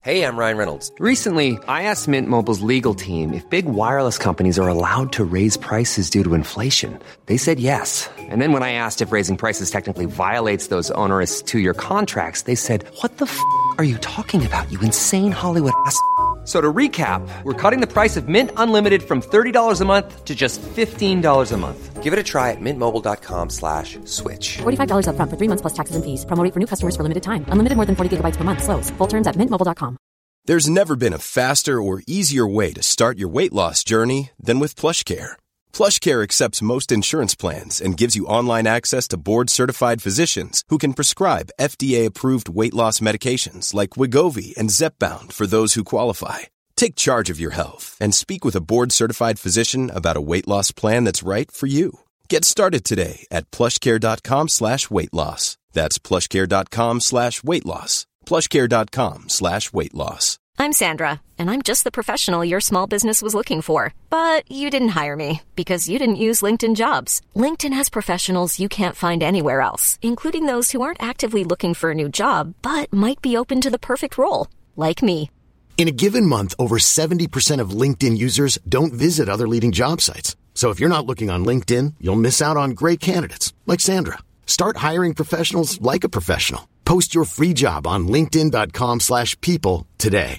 Hey, I'm Ryan Reynolds. Recently, I asked Mint Mobile's legal team if big wireless companies are allowed to raise prices due to inflation. They said yes. And then when I asked if raising prices technically violates those onerous two-year contracts, they said, "What the f*** are you talking about, you insane Hollywood ass?" So to recap, we're cutting the price of Mint Unlimited from $30 a month to just $15 a month. Give it a try at mintmobile.com/switch. $45 up front for 3 months plus taxes and fees. Promo rate for new customers for limited time. Unlimited more than 40 gigabytes per month. Slows full terms at mintmobile.com. There's never been a faster or easier way to start your weight loss journey than with PlushCare. PlushCare accepts most insurance plans and gives you online access to board-certified physicians who can prescribe FDA-approved weight loss medications like Wegovy and Zepbound for those who qualify. Take charge of your health and speak with a board-certified physician about a weight loss plan that's right for you. Get started today at plushcare.com/weight loss. That's plushcare.com/weight loss. plushcare.com/weight loss. I'm Sandra, and I'm just the professional your small business was looking for. But you didn't hire me because you didn't use LinkedIn Jobs. LinkedIn has professionals you can't find anywhere else, including those who aren't actively looking for a new job, but might be open to the perfect role, like me. In a given month, over 70% of LinkedIn users don't visit other leading job sites. So if you're not looking on LinkedIn, you'll miss out on great candidates like Sandra. Start hiring professionals like a professional. Post your free job on linkedin.com/people today.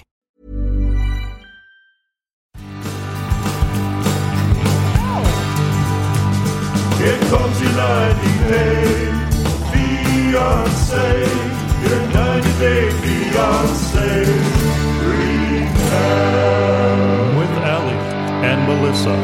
Here comes your 90-day fiancé, your 90-day fiancé recap with Allie and Melissa.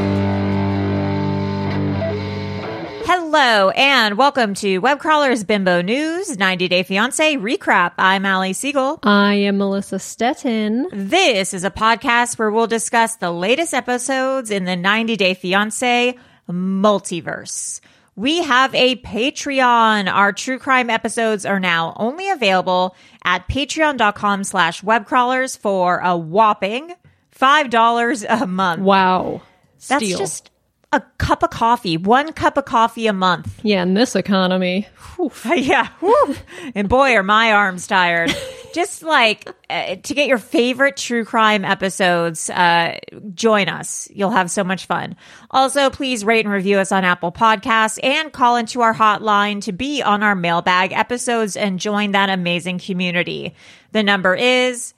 Hello, and welcome to Webcrawler's Bimbo News 90-Day Fiancé Recap. I'm Allie Siegel. I am Melissa Stettin. This is a podcast where we'll discuss the latest episodes in the 90-Day Fiancé multiverse. We have a Patreon. Our true crime episodes are now only available at patreon.com/webcrawlers for a whopping $5 a month. Wow. That's Steal. just a cup of coffee, 1 cup of coffee a month. Yeah, in this economy. Yeah. Whew. And boy, are my arms tired. Just like to get your favorite true crime episodes, join us. You'll have so much fun. Also, please rate and review us on Apple Podcasts and call into our hotline to be on our mailbag episodes and join that amazing community. The number is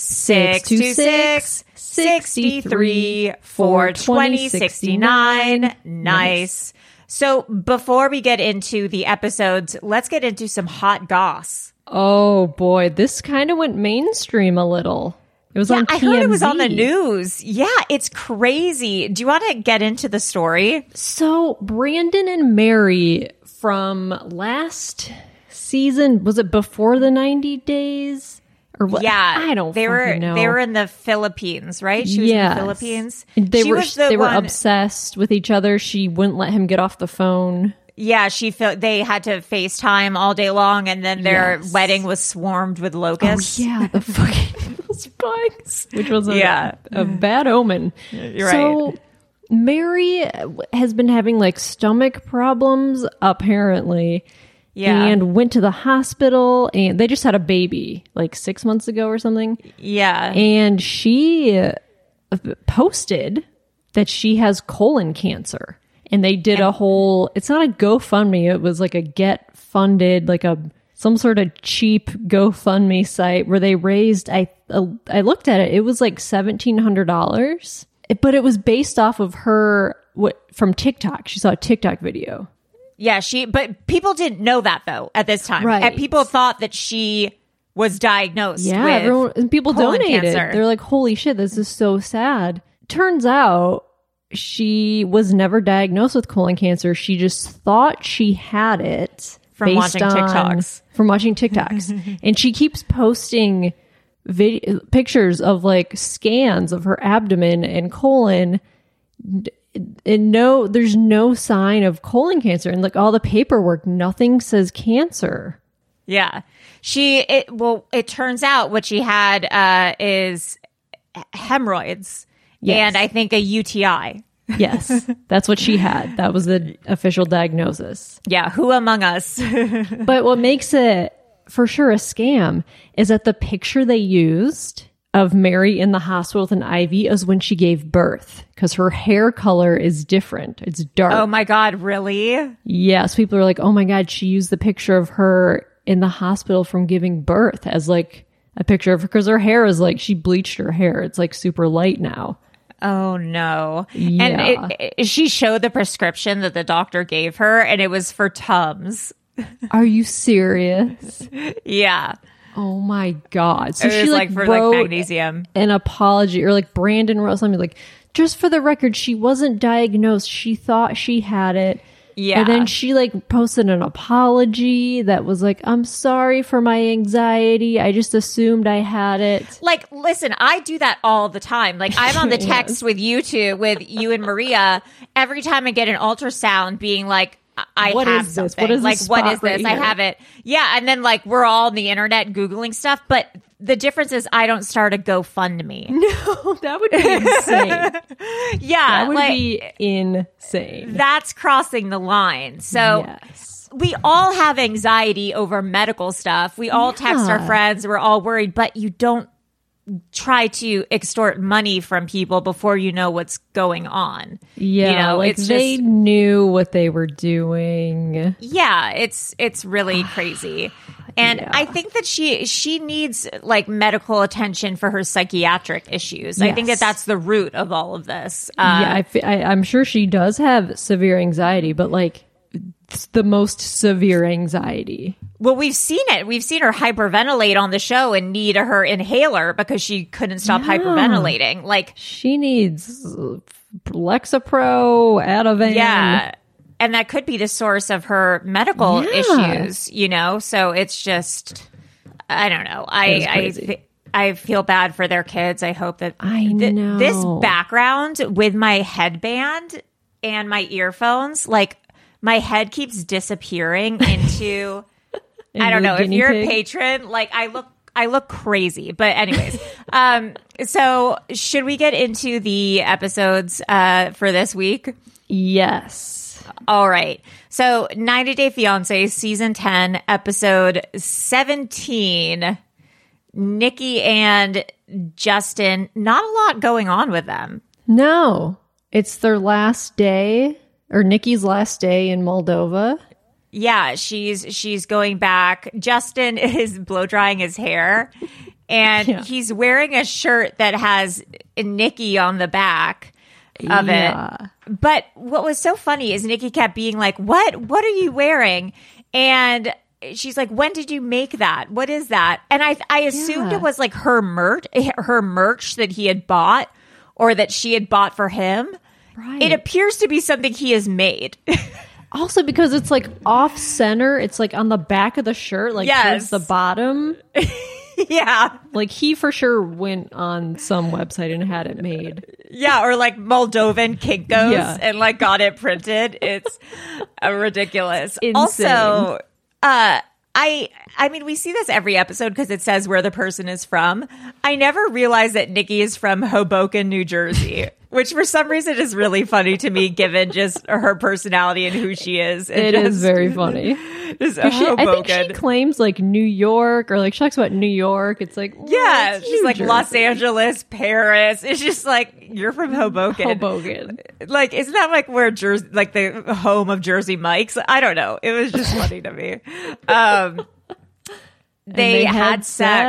626-63-420-69. Nice. So before we get into the episodes, let's get into some hot goss. Oh boy, this kind of went mainstream a little. It was on TMZ. I heard it was on the news. Yeah, it's crazy. Do you want to get into the story? So Brandon and Mary from last season, was it before the 90 days? Or what? Yeah, I don't know. They were in the Philippines, right? She was in the Philippines. They were obsessed with each other. She wouldn't let him get off the phone. Yeah, they had to FaceTime all day long, and then their wedding was swarmed with locusts. Oh, yeah, the fucking bugs, which was a bad omen. You're so, right. Mary has been having like stomach problems, apparently. Yeah. And went to the hospital, and they just had a baby like 6 months ago or something. Yeah. And she posted that she has colon cancer. And they did a whole, it's not a GoFundMe, it was like a get funded, like some sort of cheap GoFundMe site where they raised, I looked at it, it was like $1,700. But it was based off of her, from TikTok. She saw a TikTok video. Yeah, but people didn't know that though at this time. Right. And people thought that she was diagnosed with people colon donated. cancer. They're like, holy shit, this is so sad. Turns out she was never diagnosed with colon cancer. She just thought she had it from watching TikToks. From watching TikToks. And she keeps posting pictures of like scans of her abdomen and colon. And there's no sign of colon cancer. And like all the paperwork, nothing says cancer. Yeah. It turns out what she had is hemorrhoids. Yes. And I think a UTI. Yes, that's what she had. That was the official diagnosis. Yeah, who among us? But what makes it for sure a scam is that the picture they used of Mary in the hospital with an IV is when she gave birth, because her hair color is different. It's dark. Oh my God, really? Yes. People are like, oh my God, she used the picture of her in the hospital from giving birth as like a picture of her, because her hair is like, she bleached her hair. It's like super light now. Oh no. Yeah. And she showed the prescription that the doctor gave her, and it was for Tums. Are you serious? Yeah. Oh my God. So It she was like for wrote like magnesium. an apology, or like Brandon wrote something like, just for the record, she wasn't diagnosed. She thought she had it. Yeah. And then she like posted an apology that was like, I'm sorry for my anxiety. I just assumed I had it. Like, listen, I do that all the time. Like, I'm on the text Yes. with you and Maria every time I get an ultrasound being like, I What have is this? something. What is like, this what spot is this? right I here? have it. Yeah. And then like we're all on the internet Googling stuff. But the difference is I don't start a GoFundMe. No, that would be insane. Yeah. That would like, be insane. that's crossing the line. So Yes. we all have anxiety over medical stuff. We all text our Yeah. friends. We're all worried, but you don't try to extort money from people before you know what's going on. Yeah, You know, like it's they just, knew what they were doing. yeah, it's really crazy. And Yeah. I think that she needs like medical attention for her psychiatric issues. I think that Yes. that's the root of all of this. Yeah, I'm sure she does have severe anxiety, but like it's the most severe anxiety. Well, we've seen it. We've seen her hyperventilate on the show and need her inhaler because she couldn't stop hyperventilating. Like, She needs Lexapro, Ativan. yeah. And that could be the source of her medical issues, you know? So it's just, I don't know. I feel bad for their kids. I hope that I know. this background with my headband and my earphones, like my head keeps disappearing into, I don't know, if you're a patron, like I look crazy. But anyways, so should we get into the episodes for this week? Yes. All right. So 90 Day Fiancé, season 10, episode 17. Nikki and Justin, not a lot going on with them. No, it's their last day, or Nikki's last day in Moldova. Yeah, she's going back. Justin is blow drying his hair, and he's wearing a shirt that has Nikki on the back of it. But what was so funny is Nikki kept being like, What are you wearing? And she's like, when did you make that? What is that? And I assumed it was like her merch that he had bought or that she had bought for him. Right. It appears to be something he has made. Also because it's like off center. It's like on the back of the shirt, like towards the bottom. Yeah. Like he for sure went on some website and had it made. Yeah, or like Moldovan Kinkos Yeah. and like got it printed. It's ridiculous. Insane. Also, I mean, we see this every episode because it says where the person is from. I never realized that Nikki is from Hoboken, New Jersey, which for some reason is really funny to me, given just her personality and who she is. It is very funny. I think she claims like New York, or like she talks about New York. It's like, yeah, it's she's New like Jersey. Los Angeles, Paris. It's just like, you're from Hoboken. Hoboken. Like, isn't that like where Jersey, like the home of Jersey Mike's? I don't know. It was just funny to me. They had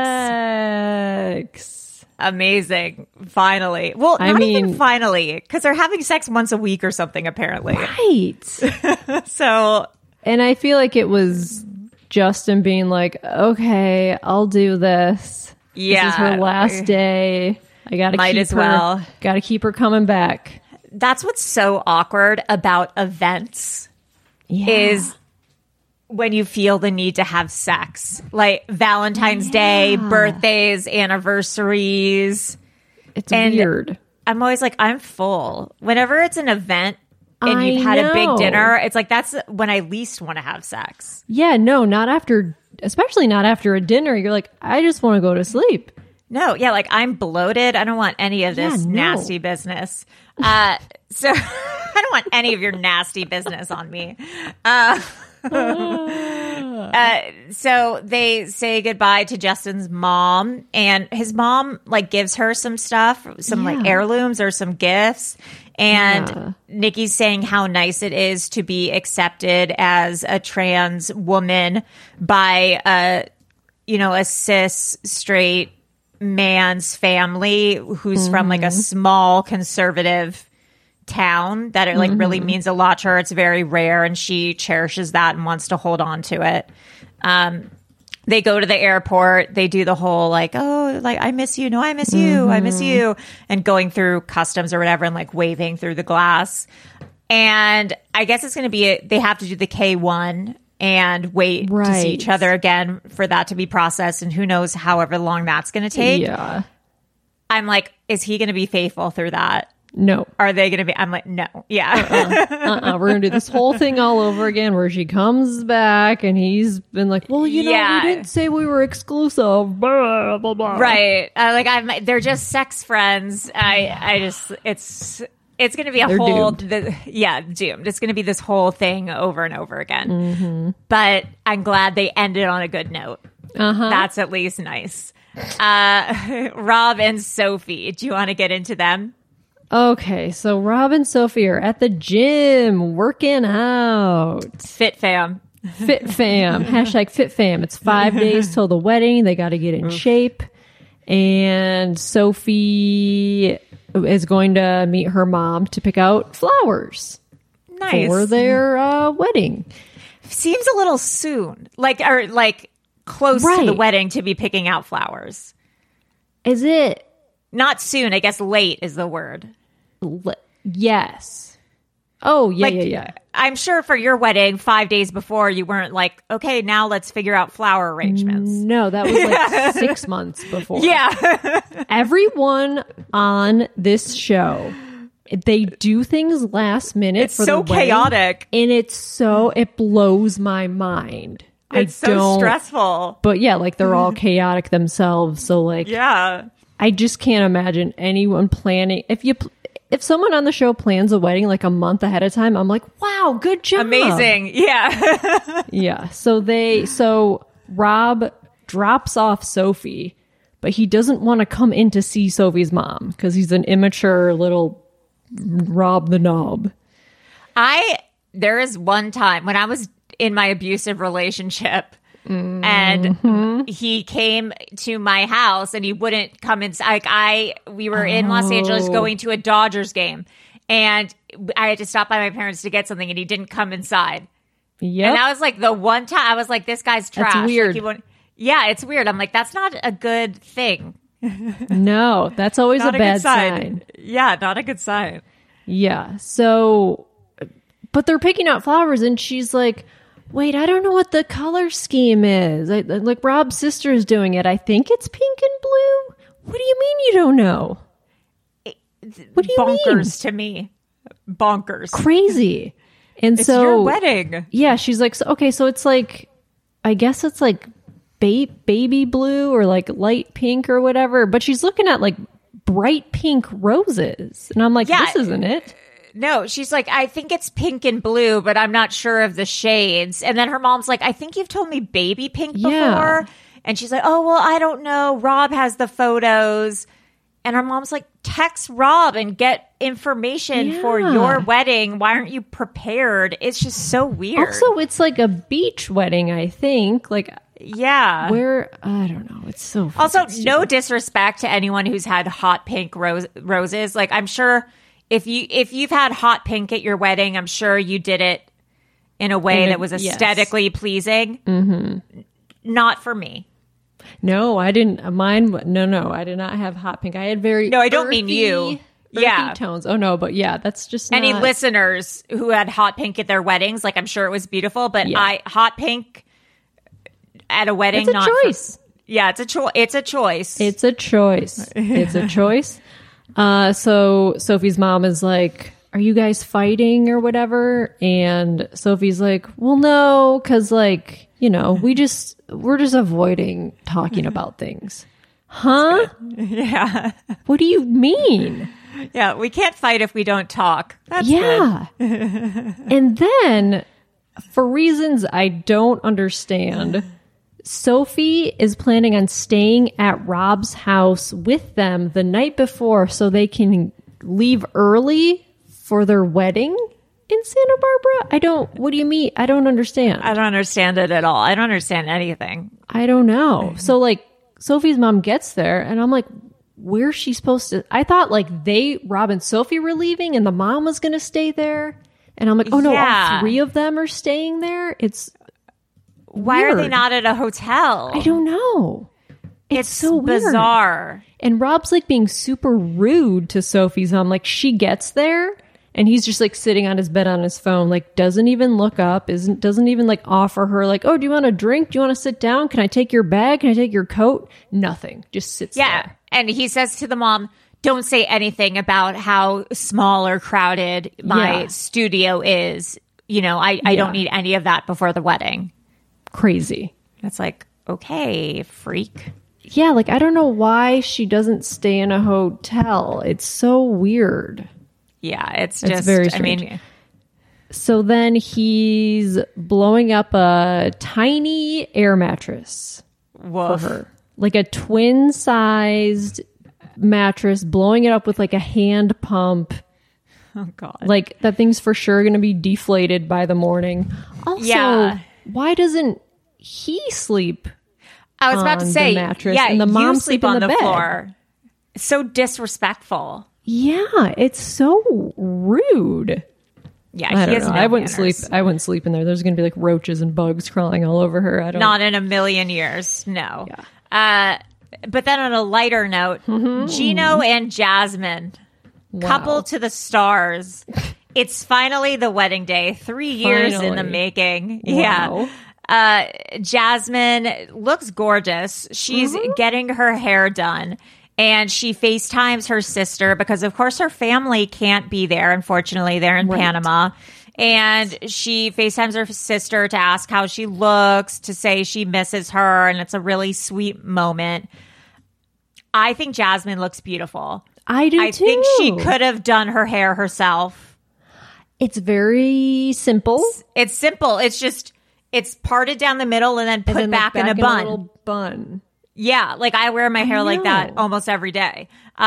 sex. Amazing. Finally. Well, not even finally, because they're having sex once a week or something, apparently. Right. So. And I feel like it was Justin being like, okay, I'll do this. Yeah. This is her last day. I gotta Might keep as her, well. Gotta keep her coming back. That's what's so awkward about events is when you feel the need to have sex, like Valentine's Day, birthdays, anniversaries. It's And weird. I'm always like, I'm full. Whenever it's an event and you've I had a big know. dinner, it's like, that's when I least want to have sex. Yeah, no, not after, especially not after a dinner. You're like, I just want to go to sleep. No, yeah, like I'm bloated. I don't want any of this Yeah, no. nasty business. So I don't want any of your nasty business on me. So they say goodbye to Justin's mom, and his mom like gives her some stuff, some like heirlooms or some gifts. And Nikki's saying how nice it is to be accepted as a trans woman by a cis straight man's family who's from like a small conservative town, that it like really means a lot to her. It's very rare, and she cherishes that and wants to hold on to it. They go to the airport. They do the whole like, oh, like, I miss you. No, I miss you. I miss you. And going through customs or whatever and like waving through the glass. And I guess it's going to be, they have to do the K1 and wait to see each other again for that to be processed. And who knows however long that's going to take. Yeah. I'm like, is he going to be faithful through that? No. Are they going to be? I'm like, no. Yeah. We're going to do this whole thing all over again where she comes back and he's been like, well, we didn't say we were exclusive. Blah, blah, blah. Right. They're just sex friends. It's going to be doomed. It's going to be this whole thing over and over again. But I'm glad they ended on a good note. That's at least nice. Rob and Sophie, do you want to get into them? Okay, so Rob and Sophie are at the gym working out. Fit fam. Hashtag fit fam. It's 5 days till the wedding. They got to get in shape. And Sophie is going to meet her mom to pick out flowers. Nice. For their wedding. Seems a little soon. Close to the wedding to be picking out flowers. Is it? Not soon. I guess late is the word. Yes. Oh, yeah. I'm sure for your wedding, 5 days before, you weren't like, okay, now let's figure out flower arrangements. No, that was like 6 months before. Yeah. Everyone on this show, they do things last minute. It's so chaotic. And it blows my mind. It's so stressful. But yeah, like they're all chaotic themselves. So like, yeah, I just can't imagine anyone planning. If someone on the show plans a wedding like a month ahead of time, I'm like, wow, good job. Amazing. Yeah. Yeah. So Rob drops off Sophie, but he doesn't want to come in to see Sophie's mom because he's an immature little Rob the knob. There is one time when I was in my abusive relationship and he came to my house and he wouldn't come inside. We were in Los Angeles going to a Dodgers game and I had to stop by my parents to get something and he didn't come inside. Yep. And that was like the one time I was like, this guy's trash. That's weird. Yeah, it's weird. I'm like, that's not a good thing. No, that's always a bad sign. Yeah, not a good sign. Yeah. So, but they're picking out flowers and she's like, wait, I don't know what the color scheme is. Like Rob's sister is doing it. I think it's pink and blue. What do you mean you don't know? What do you mean? Bonkers to me. Bonkers. Crazy. And it's so your wedding. Yeah, she's like, so it's like, I guess it's like baby blue or like light pink or whatever. But she's looking at like bright pink roses. And I'm like, this isn't it. No, she's like, I think it's pink and blue, but I'm not sure of the shades. And then her mom's like, I think you've told me baby pink before. Yeah. And she's like, oh, well, I don't know. Rob has the photos. And her mom's like, text Rob and get information for your wedding. Why aren't you prepared? It's just so weird. Also, it's like a beach wedding, I think. Like, yeah. Where, I don't know. It's so Also, stupid. no disrespect to anyone who's had hot pink roses. Like, I'm sure if you've had hot pink at your wedding, I'm sure you did it in a way that was aesthetically pleasing. Mm-hmm. Not for me. No, I didn't. No, I did not have hot pink. I had very I don't mean you. Earthy tones. Oh no, but yeah, that's just any not... listeners who had hot pink at their weddings. Like I'm sure it was beautiful, but hot pink at a wedding, it's a choice. It's a choice. It's a choice. It's a choice. It's a choice. So Sophie's mom is like, "Are you guys fighting or whatever?" And Sophie's like, "Well, no, because like we're just avoiding talking about things." Huh? Yeah. What do you mean? Yeah, we can't fight if we don't talk. That's good. And then for reasons I don't understand, Sophie is planning on staying at Rob's house with them the night before so they can leave early for their wedding in Santa Barbara. What do you mean? I don't understand. I don't understand it at all. I don't understand anything. I don't know. So like Sophie's mom gets there and I'm like, where's she supposed to? I thought like Rob and Sophie were leaving and the mom was going to stay there. And I'm like, oh no, all three of them are staying there. Why are they not at a hotel? I don't know. It's so weird. Bizarre. And Rob's like being super rude to Sophie's mom. Like she gets there and he's just like sitting on his bed on his phone, like doesn't even look up, doesn't even like offer her like, oh, do you want a drink? Do you want to sit down? Can I take your bag? Can I take your coat? Nothing. Just sits there. And he says to the mom, don't say anything about how small or crowded my studio is. You know, I don't need any of that before the wedding. Crazy. It's like, okay, freak. Yeah, like I don't know why she doesn't stay in a hotel. It's so weird. Yeah, it's just very strange. I mean, so then he's blowing up a tiny air mattress for her. Like a twin-sized mattress, blowing it up with like a hand pump. Oh God! Like that thing's for sure going to be deflated by the morning. Also, why doesn't he sleep? I was about to say, the mattress and the mom sleep on the bed. floor. It's so disrespectful. Yeah, it's so rude. Yeah, I he don't has know. no I wouldn't manners. sleep. I wouldn't sleep in there. There's going to be like roaches and bugs crawling all over her. I don't. Not in a million years. No. Yeah. But then on a lighter note, Gino and Jasmine, couple to the stars. It's finally the wedding day. 3 years in the making. Wow. Yeah. Jasmine looks gorgeous. She's getting her hair done. And she FaceTimes her sister because, of course, her family can't be there. Unfortunately, they're in Panama. And she FaceTimes her sister to ask how she looks, to say she misses her. And it's a really sweet moment. I think Jasmine looks beautiful. I do, I too. think she could have done her hair herself. It's very simple. It's simple. It's just, it's parted down the middle and then put back in a bun. little bun. Yeah, like I wear my hair like that almost every day.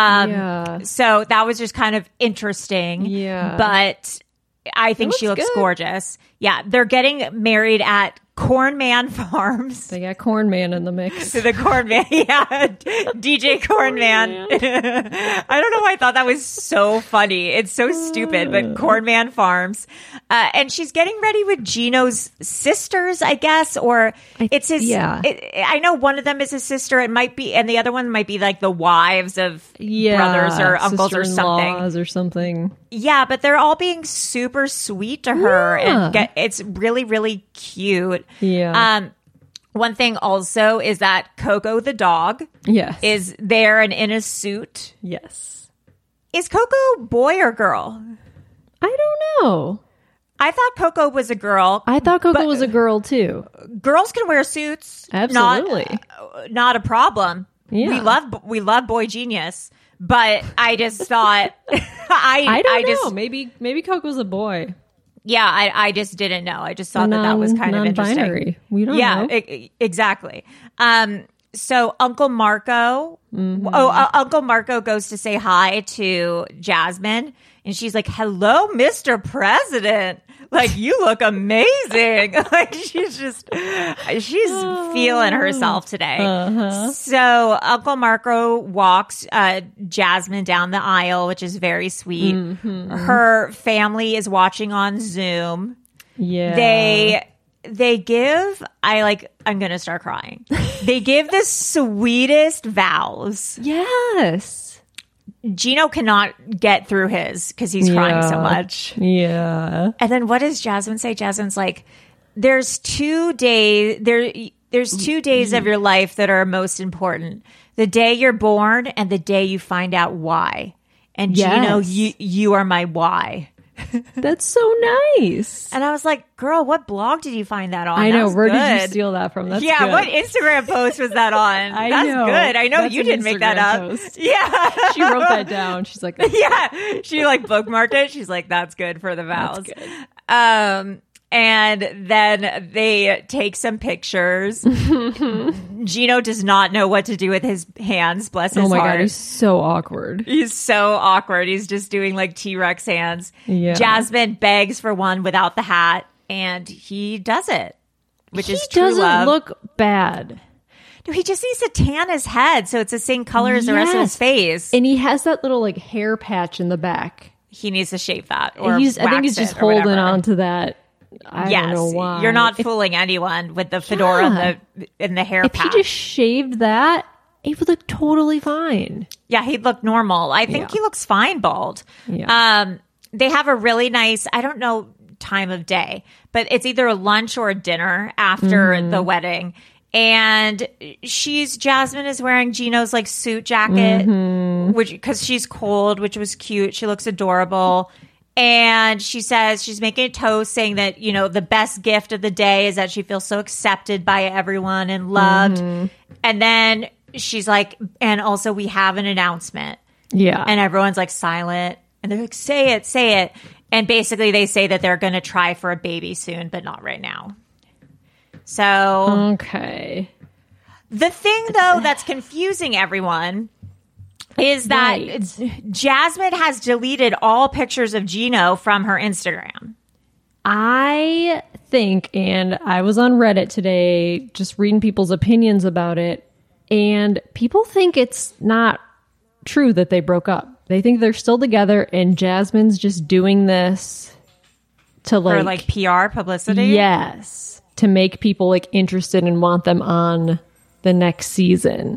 So that was just kind of interesting. Yeah. But I think she looks gorgeous. Yeah, they're getting married at Corn Man Farms. They got Corn Man in the mix. The Corn Man, yeah. DJ Corn Man. I don't know why I thought that was so funny. It's so stupid, but Corn Man Farms. And she's getting ready with Gino's sisters, I guess, or it's his. Yeah. I know one of them is his sister. It might be, and the other one might be like the wives of brothers or uncles or something. Or something. Yeah, but they're all being super sweet to her, and it's really, really cute. Yeah. One thing also is that Coco the dog is there and in a suit. Yes. Is Coco boy or girl? I don't know. I thought Coco was a girl. I thought Coco was a girl too. Girls can wear suits. Absolutely. Not a problem. Yeah. We love Boy Genius. But I just thought I don't know. Maybe Coco's a boy. Yeah, I just didn't know. I just thought that was kind of interesting. Non-binary. We don't know. Yeah, exactly. So Uncle Marco, Uncle Marco goes to say hi to Jasmine, and she's like, "Hello, Mr. President. Like, you look amazing." Like, she's feeling herself today. So Uncle Marco walks Jasmine down the aisle, which is very sweet. Her family is watching on Zoom. Yeah. They give, I'm going to start crying. They give the sweetest vows. Yes. Gino cannot get through his because he's crying so much. Yeah. And then what does Jasmine say? Jasmine's like, there's 2 days of your life that are most important. The day you're born and the day you find out why. And Gino, you are my why. That's so nice. And I was like, girl, what blog did you find that on? I know. Where good. did you steal that from? That's good. What Instagram post was that on? That's good. I know That's you didn't make that up. Post. Yeah. She wrote that down. She's like, yeah. She bookmarked it. She's like, that's good for the vows. That's good. And then they take some pictures. Gino does not know what to do with his hands. Bless his Oh my heart. God, he's so awkward. He's so awkward. He's just doing like T-Rex hands. Yeah. Jasmine begs for one without the hat, and he does it, which is true doesn't love. look bad. No, he just needs to tan his head so it's the same color as the rest of his Yes. face. And he has that little like hair patch in the back. He needs to shave that or I think wax he's just it or holding whatever. on to that. I Yes, don't know why. you're not fooling anyone with the fedora and the hair If patch. he just shaved that, it would look totally fine. Yeah, he'd look normal. I think he looks fine bald. Yeah. They have a really nice, I don't know time of day, but it's either a lunch or a dinner after the wedding. And Jasmine is wearing Gino's like suit jacket, because she's cold, which was cute. She looks adorable. And she says she's making a toast saying that, you know, the best gift of the day is that she feels so accepted by everyone and loved. And then she's like, and also we have an announcement. Yeah. And everyone's like silent. And they're like, say it, say it. And basically they say that they're going to try for a baby soon, but not right now. So Okay. the thing, though, that's confusing everyone is that Right. Jasmine has deleted all pictures of Gino from her Instagram. I think, and I was on Reddit today just reading people's opinions about it, and people think it's not true that they broke up. They think they're still together, and Jasmine's just doing this to For like PR publicity? Yes, to make people like interested and want them on the next season.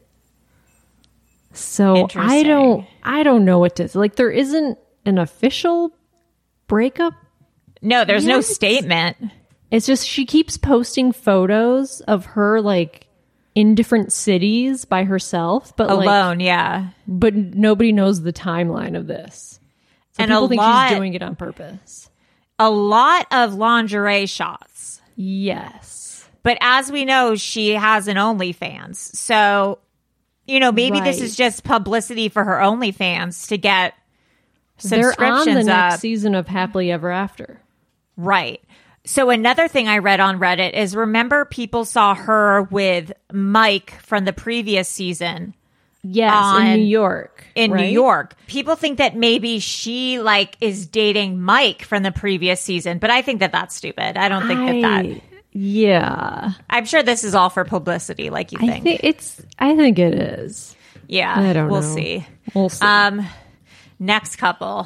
So Interesting. I don't know what to like. There isn't an official breakup. No, there's no Yes. statement. It's just she keeps posting photos of her like in different cities by herself, but Alone, yeah. but nobody knows the timeline of this. So And people a think lot- she's doing it on purpose. A lot of lingerie shots. Yes. But as we know, she has an OnlyFans. So, you know, maybe this Right. is just publicity for her OnlyFans to get They're subscriptions on the next up. season of Happily Ever After. Right. So another thing I read on Reddit is, remember people saw her with Mike from the previous season Yes, On- in New York. in right? New York. People think that maybe she like is dating Mike from the previous season, but I think that that's stupid. I don't think that. Yeah. I'm sure this is all for publicity, like you think. I think it is. Yeah, I don't we'll know. see. We'll see. Next couple.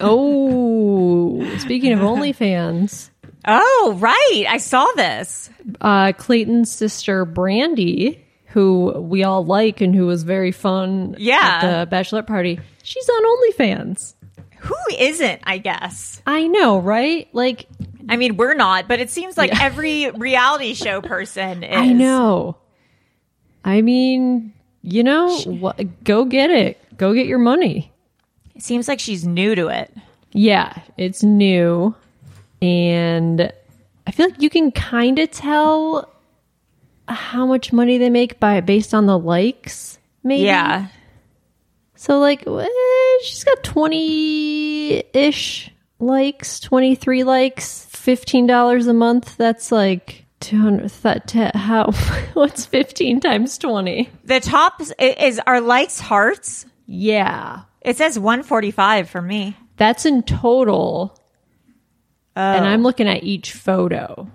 Oh, speaking of OnlyFans, Oh, right. I saw this. Clayton's sister Brandy, who we all like and who was very fun Yeah. at the bachelorette party, she's on OnlyFans. Who isn't, I guess? I know, right? Like, I mean, we're not, but it seems like every reality show person is. I know. I mean, you know, go get it. Go get your money. It seems like she's new to it. Yeah, it's new. And I feel like you can kind of tell how much money they make based on the likes, maybe. Yeah. So, like, she's got 20-ish likes, 23 likes, $15 a month. That's like 200. What's 15 times 20? The top are likes hearts. Yeah. It says 145 for me. That's in total. And I'm looking at each photo.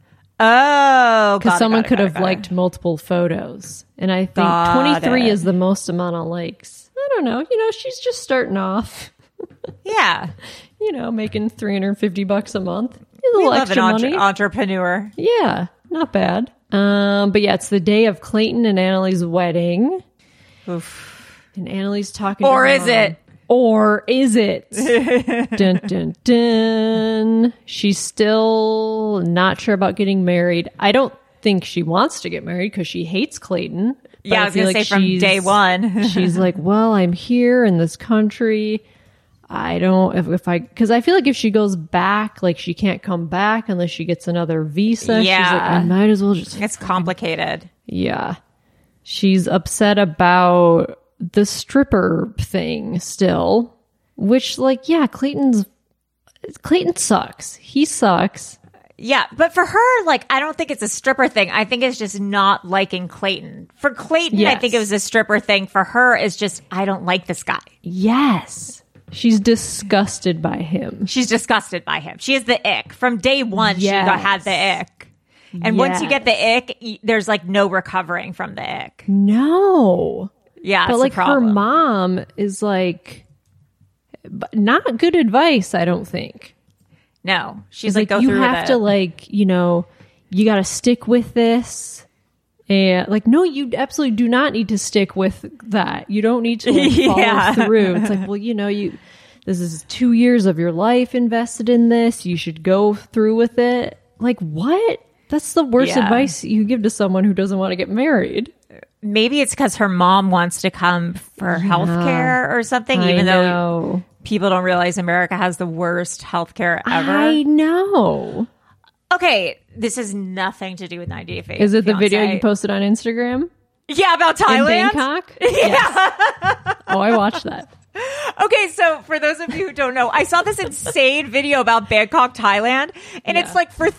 Oh, Because someone could have liked multiple photos. And I think Got 23 it. is the most amount of likes. I don't know. You know, she's just starting off, Yeah. you know, making $350 a month. A We little love extra an money. entrepreneur. Yeah, not bad. But yeah, it's the day of Clayton and Annalie's wedding. Oof. And Annalie's talking Or to her is mom. it? Or is it? Dun, dun, dun. She's still not sure about getting married. I don't think she wants to get married because she hates Clayton. But Yeah, I was feel going to say from day one. she's like, well, I'm here in this country. I don't, because I feel like if she goes back, like she can't come back unless she gets another visa. Yeah. She's like, I might as well just. It's complicated. Yeah. She's upset about the stripper thing still, which, like, yeah, Clayton sucks. He sucks. Yeah, but for her, like, I don't think it's a stripper thing. I think it's just not liking Clayton. For Clayton, I think it was a stripper thing. For her, it's just, I don't like this guy. Yes. She's disgusted by him. She's disgusted by him. She has the ick. From day one, she had the ick. And once you get the ick, there's like no recovering from the ick. No. Yeah, but like her mom is like, not good advice, I don't think. No, she's like, go you through have to like, you know, you got to stick with this. And like, no, you absolutely do not need to stick with that. You don't need to like, follow through. It's like, well, you know, this is 2 years of your life invested in this. You should go through with it. Like, what? That's the worst advice you give to someone who doesn't want to get married. Maybe it's because her mom wants to come for healthcare or something, even though people don't realize America has the worst healthcare ever. I know. Okay, this has nothing to do with 90 Day Fiancé. Is it the video you posted on Instagram? Yeah, about Thailand? In Bangkok? Yeah. Yes. Oh, I watched that. Okay, so for those of you who don't know, I saw this insane video about Bangkok, Thailand, and it's like for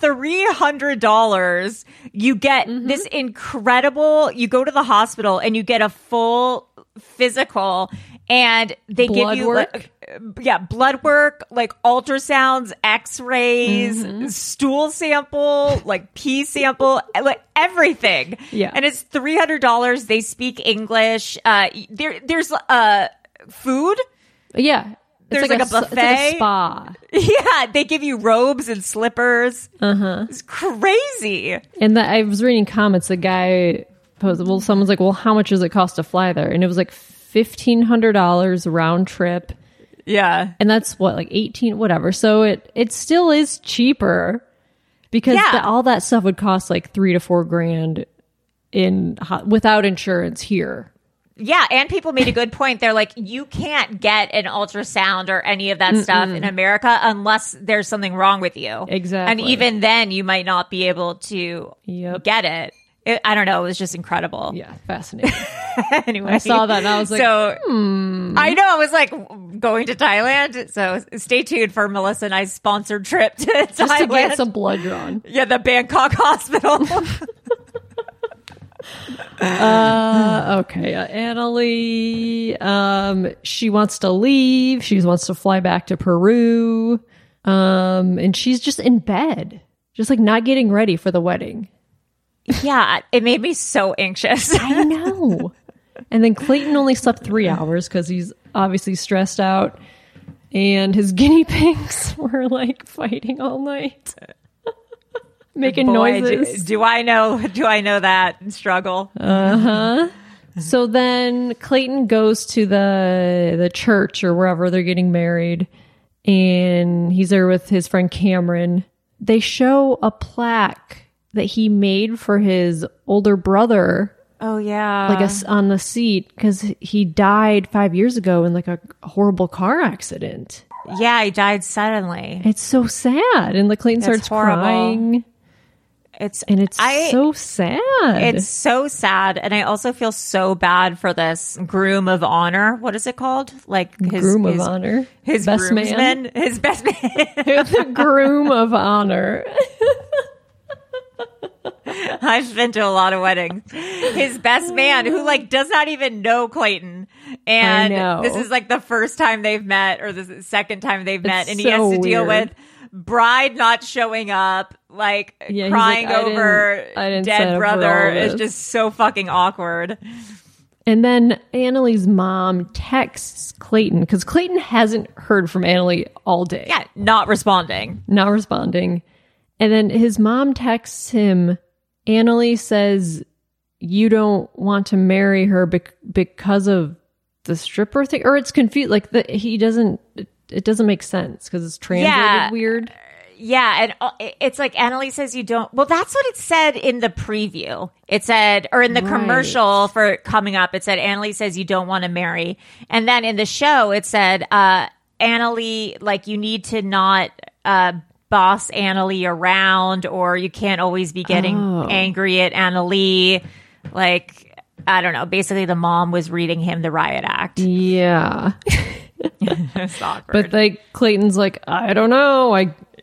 $300, you get this incredible, you go to the hospital and you get a full physical, and they give you work? blood work, like ultrasounds, x-rays, stool sample, like pee sample, like everything. Yeah. And it's $300. They speak English. There's food. Yeah. There's like a buffet. It's like a spa. Yeah. They give you robes and slippers. It's crazy. And I was reading comments. The guy posted, well, someone's like, well, how much does it cost to fly there? And it was like $1,500 round trip. Yeah. And that's what, like 18, whatever. So it still is cheaper because all that stuff would cost like $3,000 to $4,000 without insurance here. Yeah, and people made a good point. They're like, you can't get an ultrasound or any of that stuff in America unless there's something wrong with you. Exactly. And even then, you might not be able to get it. I don't know. It was just incredible. Yeah, fascinating. Anyway. I saw that and I was like, I know. I was like, going to Thailand. So stay tuned for Melissa and I's sponsored trip to Thailand. Just to get some blood drawn. Yeah, the Bangkok hospital. Okay, Annalie, she wants to leave. She wants to fly back to Peru. And she's just in bed, just like not getting ready for the wedding. Yeah, it made me so anxious. I know. And then Clayton only slept 3 hours because he's obviously stressed out. And his guinea pigs were like fighting all night. Making noises. Do I know that struggle? So then Clayton goes to the church or wherever they're getting married, and he's there with his friend Cameron. They show a plaque that he made for his older brother. Oh yeah, like on the seat because he died 5 years ago in like a horrible car accident. Yeah, he died suddenly. It's so sad, and like Clayton starts crying. It's so sad. It's so sad, and I also feel so bad for this groom of honor. What is it called? Like his groom of honor, his best man, his best man, the groom of honor. I've been to a lot of weddings. His best man, who like does not even know Clayton, and this is like the first time they've met, or the second time they've met, and he has to deal with bride not showing up, like crying like, over dead brother. It's just so fucking awkward. And then Annalie's mom texts Clayton because Clayton hasn't heard from Annalie all day. Yeah, not responding. And then his mom texts him. Annalie says, you don't want to marry her because of the stripper thing? Or it's confused. Like it doesn't make sense because it's translated weird. Yeah, and it's like Annalie says you don't. Well, that's what it said in the preview. It said, or in the commercial for coming up, it said Annalie says you don't want to marry. And then in the show, it said, Annalie, like you need to not boss Annalie around, or you can't always be getting angry at Annalie. Like, I don't know. Basically, the mom was reading him the riot act. Yeah. It's awkward. But like Clayton's like, I don't know.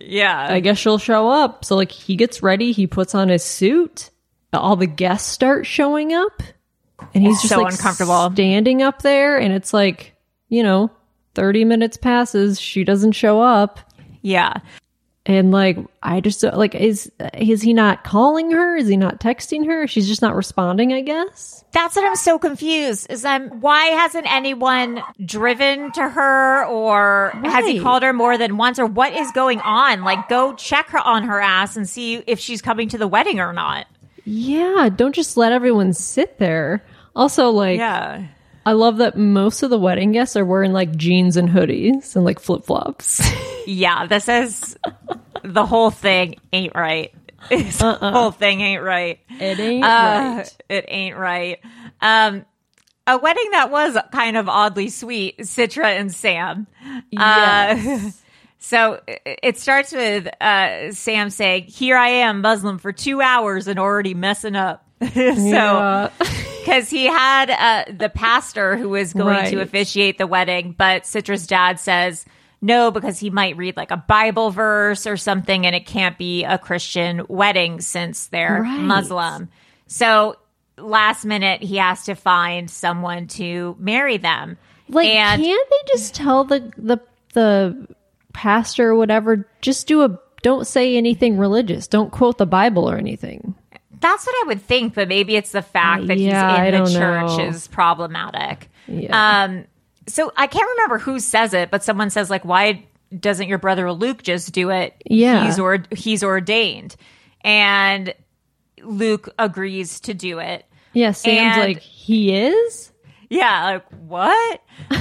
Yeah. I guess she'll show up. So like he gets ready, he puts on his suit, all the guests start showing up, and he's just so like uncomfortable standing up there, and it's like, 30 minutes passes, she doesn't show up. Yeah. And like, I just like, is he not calling her? Is he not texting her? She's just not responding, I guess. That's what I'm so confused. Why hasn't anyone driven to her, or has he Right. called her more than once, or what is going on? Like, go check her on her ass and see if she's coming to the wedding or not. Yeah, don't just let everyone sit there. Also, like, Yeah. I love that most of the wedding guests are wearing like jeans and hoodies and like flip flops. Yeah, this is the whole thing ain't right. The whole thing ain't right. It ain't right. It ain't right. A wedding that was kind of oddly sweet, Citra and Sam. Yes. So it starts with Sam saying, "Here I am, Muslim, for 2 hours and already messing up." Yeah. Because he had the pastor who was going to Right. officiate the wedding, but Citra's dad says no, because he might read like a Bible verse or something, and it can't be a Christian wedding since they're Right. Muslim. So last minute, he has to find someone to marry them. Like, and can't they just tell the pastor or whatever, just don't say anything religious. Don't quote the Bible or anything. that's what I would think, but maybe it's the fact that Yeah, I he's in don't the church know. is problematic. Yeah. So I can't remember who says it, but someone says like, why doesn't your brother Luke just do it? Yeah. He's ordained. And Luke agrees to do it. Yeah, Sam's And- like, he is? Yeah, like what?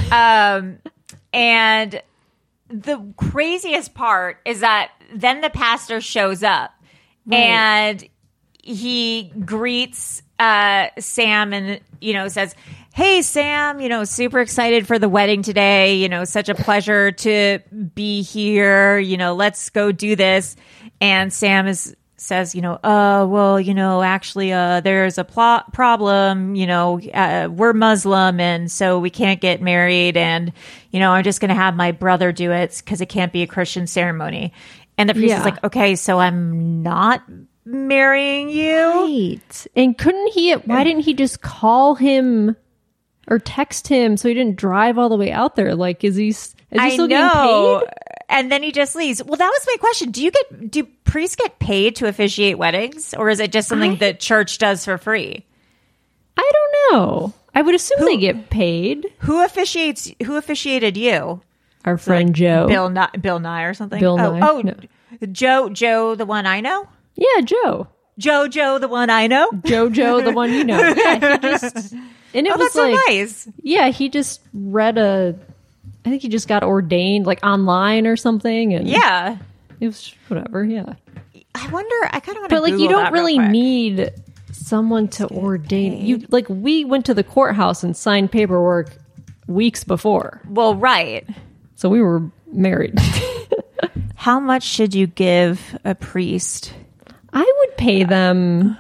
And the craziest part is that then the pastor shows up and he greets Sam and, says, "Hey, Sam, super excited for the wedding today. Such a pleasure to be here. Let's go do this." And Sam says, actually, there's a problem. We're Muslim, and so we can't get married. And, I'm just going to have my brother do it because it can't be a Christian ceremony. And the priest Yeah. is like, okay, so I'm not marrying you. Right. And why didn't he just call him or text him so he didn't drive all the way out there? Like, is he still getting paid? And then he just leaves. Well, that was my question. Do priests get paid to officiate weddings, or is it just something that church does for free? I don't know. I would assume they get paid. Who officiated you? Our friend Joe. Bill Nye or something? Bill Nye? Oh, No. Joe, the one I know? Yeah, Joe. Joe, the one I know? Jojo, the one you know. Yeah, he just... And it was That's so like... nice. Yeah, he just read I think he just got ordained, like, online or something. And Yeah. it was whatever, yeah. I kind of want to But, like, you Google don't that real really quick. need someone to ordain. You like, we went to the courthouse and signed paperwork weeks before. Well, right. So we were married. How much should you give a priest? I would pay them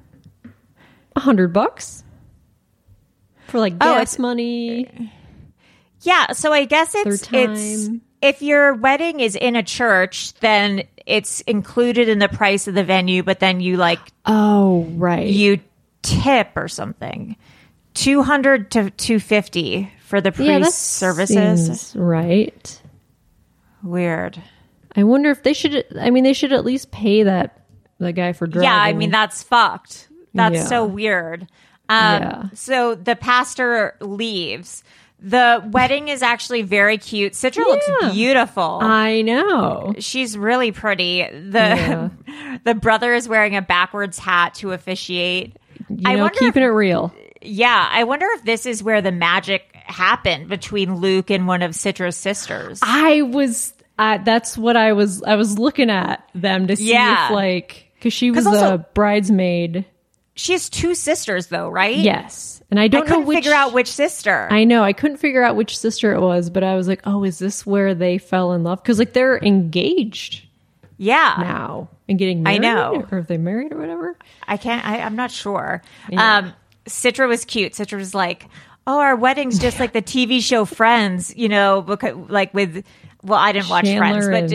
$100 for like gas money. Yeah, so I guess it's time. if your wedding is in a church, then it's included in the price of the venue, but then you Oh, right. you tip or something. $200 to $250 for the priest that services. seems right. Weird. I wonder if they should. I mean, they should at least pay the guy for driving. Yeah, I mean that's fucked. That's Yeah. so weird. Yeah. So the pastor leaves. The wedding is actually very cute. Citra looks beautiful. I know. She's really pretty. The brother is wearing a backwards hat to officiate. Keeping it real. Yeah, I wonder if this is where the magic happened between Luke and one of Citra's sisters. That's what I was looking at them to see if because she was also- a bridesmaid. She has two sisters, though, right? Yes, and I I don't know couldn't which. figure out which sister. I know I couldn't figure out which sister it was, but I was like, oh, is this where they fell in love? Because like they're engaged Yeah. now and getting I married. know. Or if they married or whatever. I'm not sure. Yeah. Citra was cute. Citra was like, oh, our wedding's just like the TV show Friends, because I didn't watch Chandler Friends, but and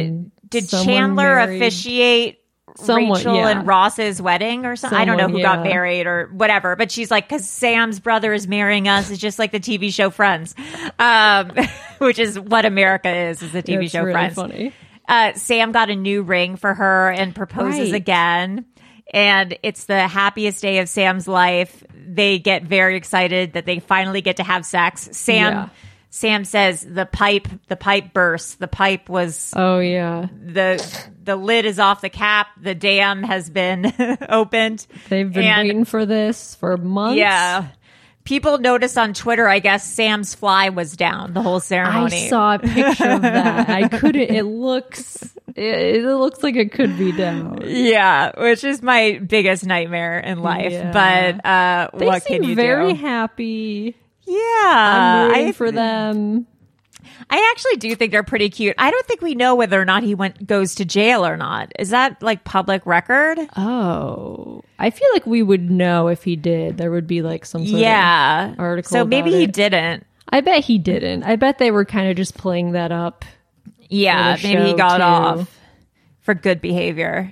Did someone Chandler married- officiate Rachel yeah. and Ross's wedding or something? I don't know who got married or whatever, but she's like, because Sam's brother is marrying us. It's just like the TV show Friends, which is what America is the TV It's show really Friends. funny. Sam got a new ring for her and proposes Right. again. And it's the happiest day of Sam's life. They get very excited that they finally get to have sex. Sam says the pipe burst. The pipe was Oh yeah, the lid is off the cap. The dam has been opened. they've been waiting for this for months. Yeah. People noticed on Twitter, I guess, Sam's fly was down the whole ceremony. I saw a picture of that. I couldn't. It looks like it could be down. Yeah, which is my biggest nightmare in life. Yeah. But They what seem can you very do? happy. Yeah, I'm rooting for them. I actually do think they're pretty cute. I don't think we know whether or not he goes to jail or not. Is that like public record? Oh, I feel like we would know if he did. There would be like some sort of article. So maybe about he it. didn't. I bet he didn't. I bet they were kind of just playing that up. Yeah, for the maybe he show, got too. off for good behavior.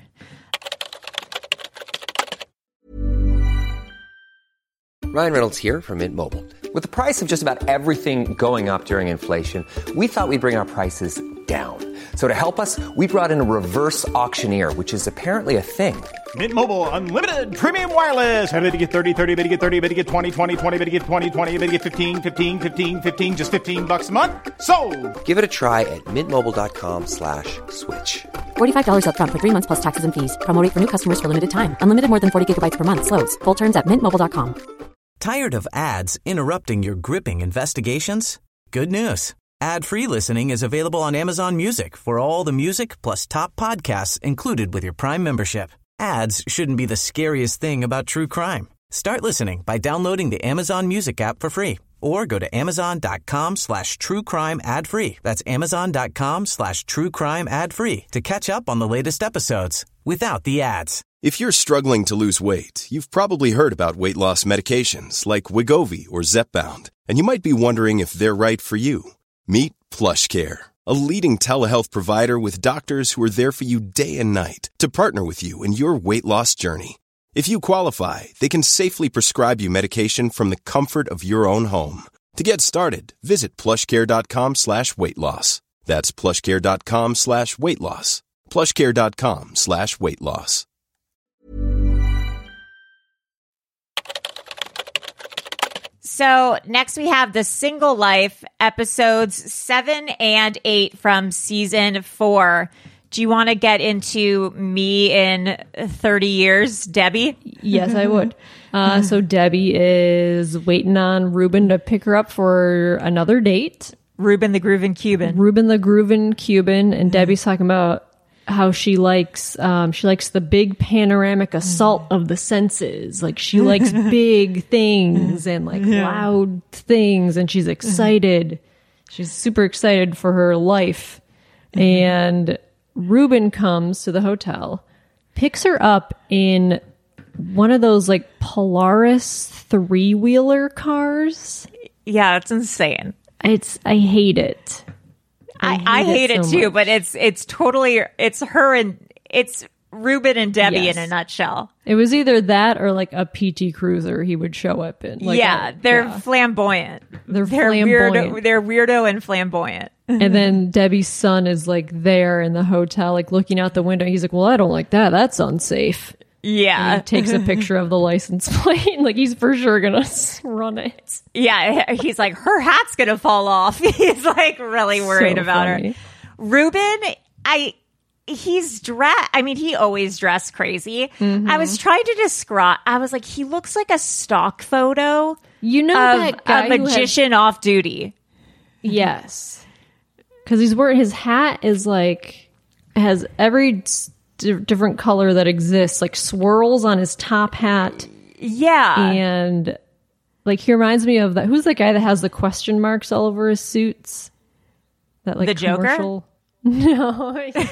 Ryan Reynolds here from Mint Mobile. With the price of just about everything going up during inflation, we thought we'd bring our prices down. So to help us, we brought in a reverse auctioneer, which is apparently a thing. Mint Mobile Unlimited Premium Wireless. How to get 30, 30, bit to get 30, bit to get 20, 20, 20, bit to get 20, 20, bit to get 15, 15, 15, 15, just $15 a month? Sold! Give it a try at mintmobile.com/switch. $45 up front for 3 months plus taxes and fees. Promo rate for new customers for limited time. Unlimited more than 40 gigabytes per month. Slows full terms at mintmobile.com. Tired of ads interrupting your gripping investigations? Good news. Ad-free listening is available on Amazon Music for all the music plus top podcasts included with your Prime membership. Ads shouldn't be the scariest thing about true crime. Start listening by downloading the Amazon Music app for free or go to amazon.com/truecrime ad-free. That's amazon.com/truecrime ad-free to catch up on the latest episodes without the ads. If you're struggling to lose weight, you've probably heard about weight loss medications like Wegovy or Zepbound, and you might be wondering if they're right for you. Meet PlushCare, a leading telehealth provider with doctors who are there for you day and night to partner with you in your weight loss journey. If you qualify, they can safely prescribe you medication from the comfort of your own home. To get started, visit plushcare.com/weightloss. That's plushcare.com/weightloss. plushcare.com/weightloss. So next we have the Single Life episodes 7 and 8 from season 4. Do you want to get into me in 30 years, Debbie? Yes, I would. So Debbie is waiting on Ruben to pick her up for another date. Ruben the Groovin' Cuban. Ruben the Groovin' Cuban, and Debbie's talking about how she likes the big panoramic assault of the senses. Like she likes big things and like loud things, and she's excited. She's super excited for her life. And Ruben comes to the hotel, picks her up in one of those like Polaris 3-wheeler cars. Yeah, it's insane. I hate it. I hate it so too, much. but it's totally, it's her and it's Ruben and Debbie Yes. in a nutshell. It was either that or like a PT Cruiser he would show up in. Like they're flamboyant. They're flamboyant. They're weirdo and flamboyant. And then Debbie's son is like there in the hotel, like looking out the window. He's like, well, I don't like that. That's unsafe. Yeah. And he takes a picture of the license plate. Like he's for sure going to run it. Yeah. He's like, her hat's going to fall off. He's like really worried So about funny. her. Ruben, he's dressed. I mean, he always dressed crazy. Mm-hmm. I was trying to describe, I was like, he looks like a stock photo You know of that guy a magician off duty. Yes. Because he's wearing, his hat is like, has every different color that exists, like swirls on his top hat. Yeah. And like he reminds me of that. Who's that guy that has the question marks all over his suits? That like The Joker? commercial? No, from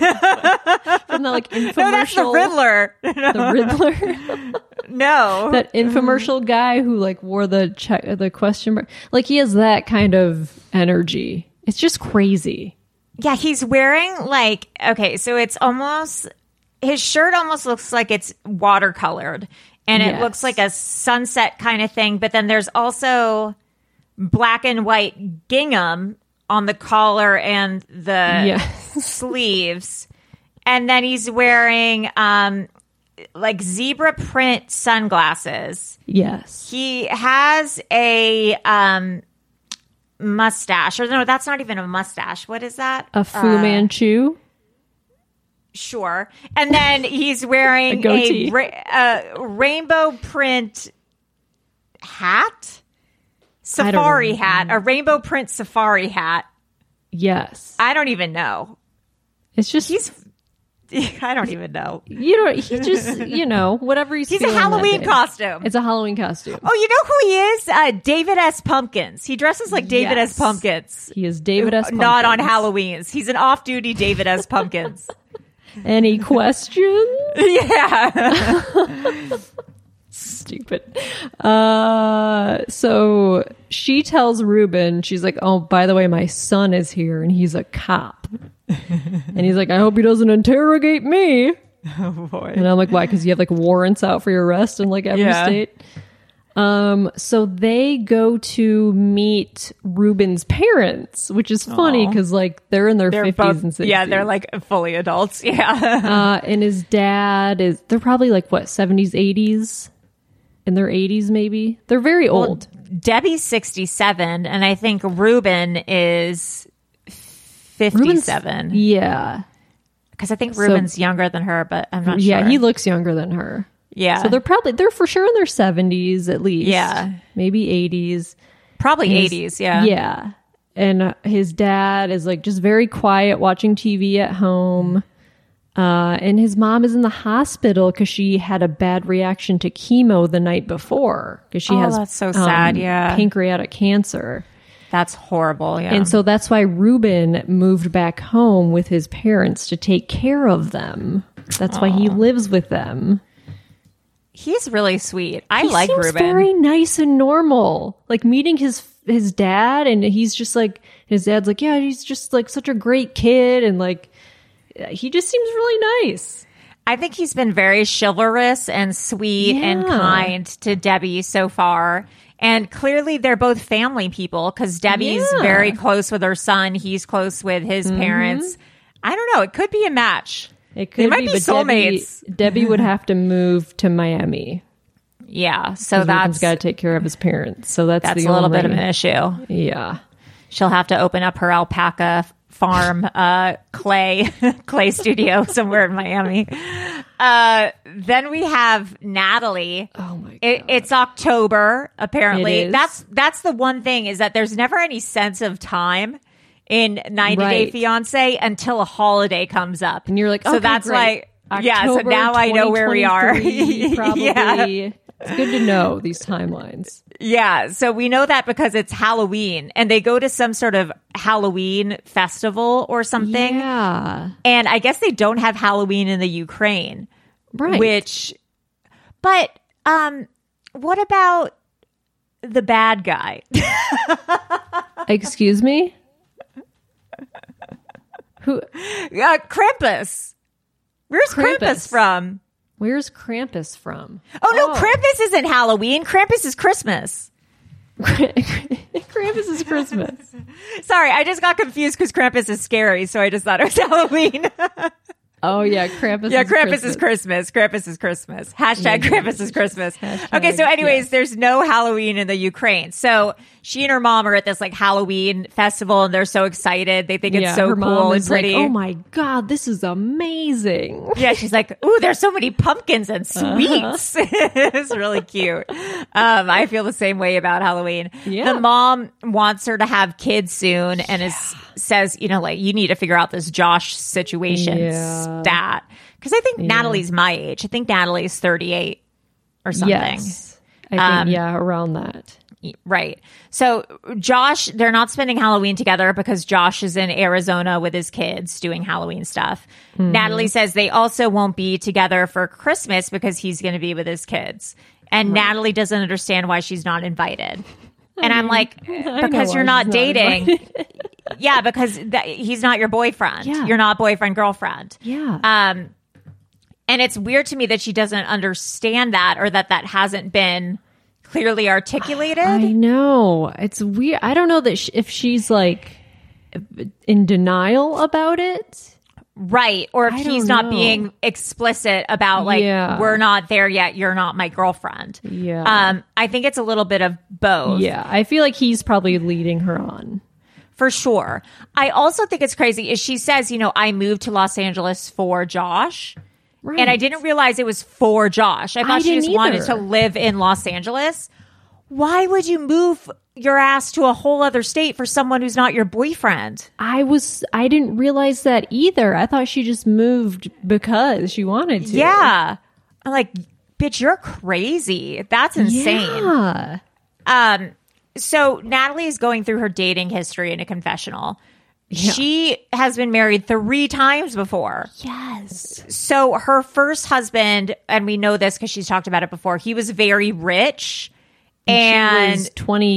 that like infomercial. No, that's the Riddler. The Riddler. No. That infomercial guy who like wore the question mark. Like he has that kind of energy. It's just crazy. Yeah, he's wearing like, okay, so it's almost, his shirt almost looks like it's watercolored. And it looks like a sunset kind of thing. But then there's also black and white gingham on the collar and the sleeves. And then he's wearing like zebra print sunglasses. Yes. He has a mustache. Or no, that's not even a mustache. What is that? A Fu Manchu? Sure. And then he's wearing a rainbow print hat? Safari hat. A rainbow print safari hat. Yes. I don't even know. It's just... I don't even know. You know, he just, whatever he's a Halloween costume. It's a Halloween costume. Oh, you know who he is? David S. Pumpkins. He dresses like David S. Pumpkins. He is David S. Pumpkins. Not on Halloween's. He's an off-duty David S. Pumpkins. Any questions? Yeah. Stupid. So she tells Ruben, she's like, oh, by the way, my son is here and he's a cop. And he's like, I hope he doesn't interrogate me. Oh, boy. And I'm like, why? Because you have like warrants out for your arrest in like every state. So they go to meet Ruben's parents, which is funny because like they're in their 50s and 60s. Yeah, they're like fully adults. Yeah. And his dad they're probably like what, 70s, 80s? In their 80s, maybe? They're very old. Debbie's 67, and I think Ruben is 57. Yeah. Because I think Ruben's younger than her, but I'm not sure. Yeah, he looks younger than her. Yeah. So they're for sure in their 70s at least. Yeah. Maybe 80s. Probably 80s, yeah. Yeah. And his dad is like just very quiet watching TV at home. And his mom is in the hospital because she had a bad reaction to chemo the night before. Because she has that's so sad, pancreatic cancer. That's horrible, yeah. And so that's why Ruben moved back home with his parents to take care of them. That's why he lives with them. He's really sweet. I like Ruben. He's very nice and normal. Like meeting his dad, and he's just like, his dad's like, yeah, he's just like such a great kid, and like, he just seems really nice. I think he's been very chivalrous and sweet and kind to Debbie so far. And clearly they're both family people because Debbie's very close with her son. He's close with his parents. I don't know. It could be a match. It could they might be soulmates. Debbie would have to move to Miami. Yeah. So that's got to take care of his parents. So that's a little bit of an issue. Yeah. She'll have to open up her alpaca farm clay studio somewhere in Miami. Then we have Natalie. Oh my God. It's October, apparently. It is. That's the one thing, is that there's never any sense of time in 90 Day Fiancé until a holiday comes up. And you're like, so that's great. why so now I know where we are. Probably. Yeah. It's good to know these timelines. Yeah, so we know that because it's Halloween and they go to some sort of Halloween festival or something. Yeah. And I guess they don't have Halloween in the Ukraine. Right. But what about the bad guy? Excuse me? Who? Krampus. Where's Krampus from? Where's Krampus from? Oh, no, Krampus isn't Halloween. Krampus is Christmas. Krampus is Christmas. Sorry, I just got confused because Krampus is scary, so I just thought it was Halloween. Oh, yeah, Krampus is Christmas. Krampus is Christmas. Hashtag Krampus is Christmas. Okay, so anyways, there's no Halloween in the Ukraine. So she and her mom are at this like Halloween festival and they're so excited. They think it's so her cool mom and is pretty. Like, oh my God, this is amazing. Yeah, she's like, ooh, there's so many pumpkins and sweets. It's really cute. I feel the same way about Halloween. Yeah. The mom wants her to have kids soon and says, like, you need to figure out this Josh situation stat. Because I think Natalie's my age. I think Natalie's 38 or something. Yes. I think, around that. Right. So Josh, they're not spending Halloween together because Josh is in Arizona with his kids doing Halloween stuff. Mm-hmm. Natalie says they also won't be together for Christmas because he's going to be with his kids. And Natalie doesn't understand why she's not invited. And I'm like, because you're not dating. Yeah, because he's not your boyfriend. Yeah. You're not boyfriend, girlfriend. Yeah. And it's weird to me that she doesn't understand that, or that hasn't been clearly articulated. I know. It's weird. I don't know that if she's like in denial about it. Right. Or if I he's don't not know. being explicit about like, we're not there yet. You're not my girlfriend. Yeah. I think it's a little bit of both. Yeah. I feel like he's probably leading her on. For sure. I also think it's crazy is she says, I moved to Los Angeles for Josh. Right. And I didn't realize it was for Josh. I thought she just wanted to live in Los Angeles. Why would you move your ass to a whole other state for someone who's not your boyfriend? I didn't realize that either. I thought she just moved because she wanted to. Yeah. I'm like, bitch, you're crazy. That's insane. Yeah. So Natalie is going through her dating history in a confessional. Yeah. She has been married 3 times before. Yes. So her first husband, and we know this because she's talked about it before, he was very rich. And she was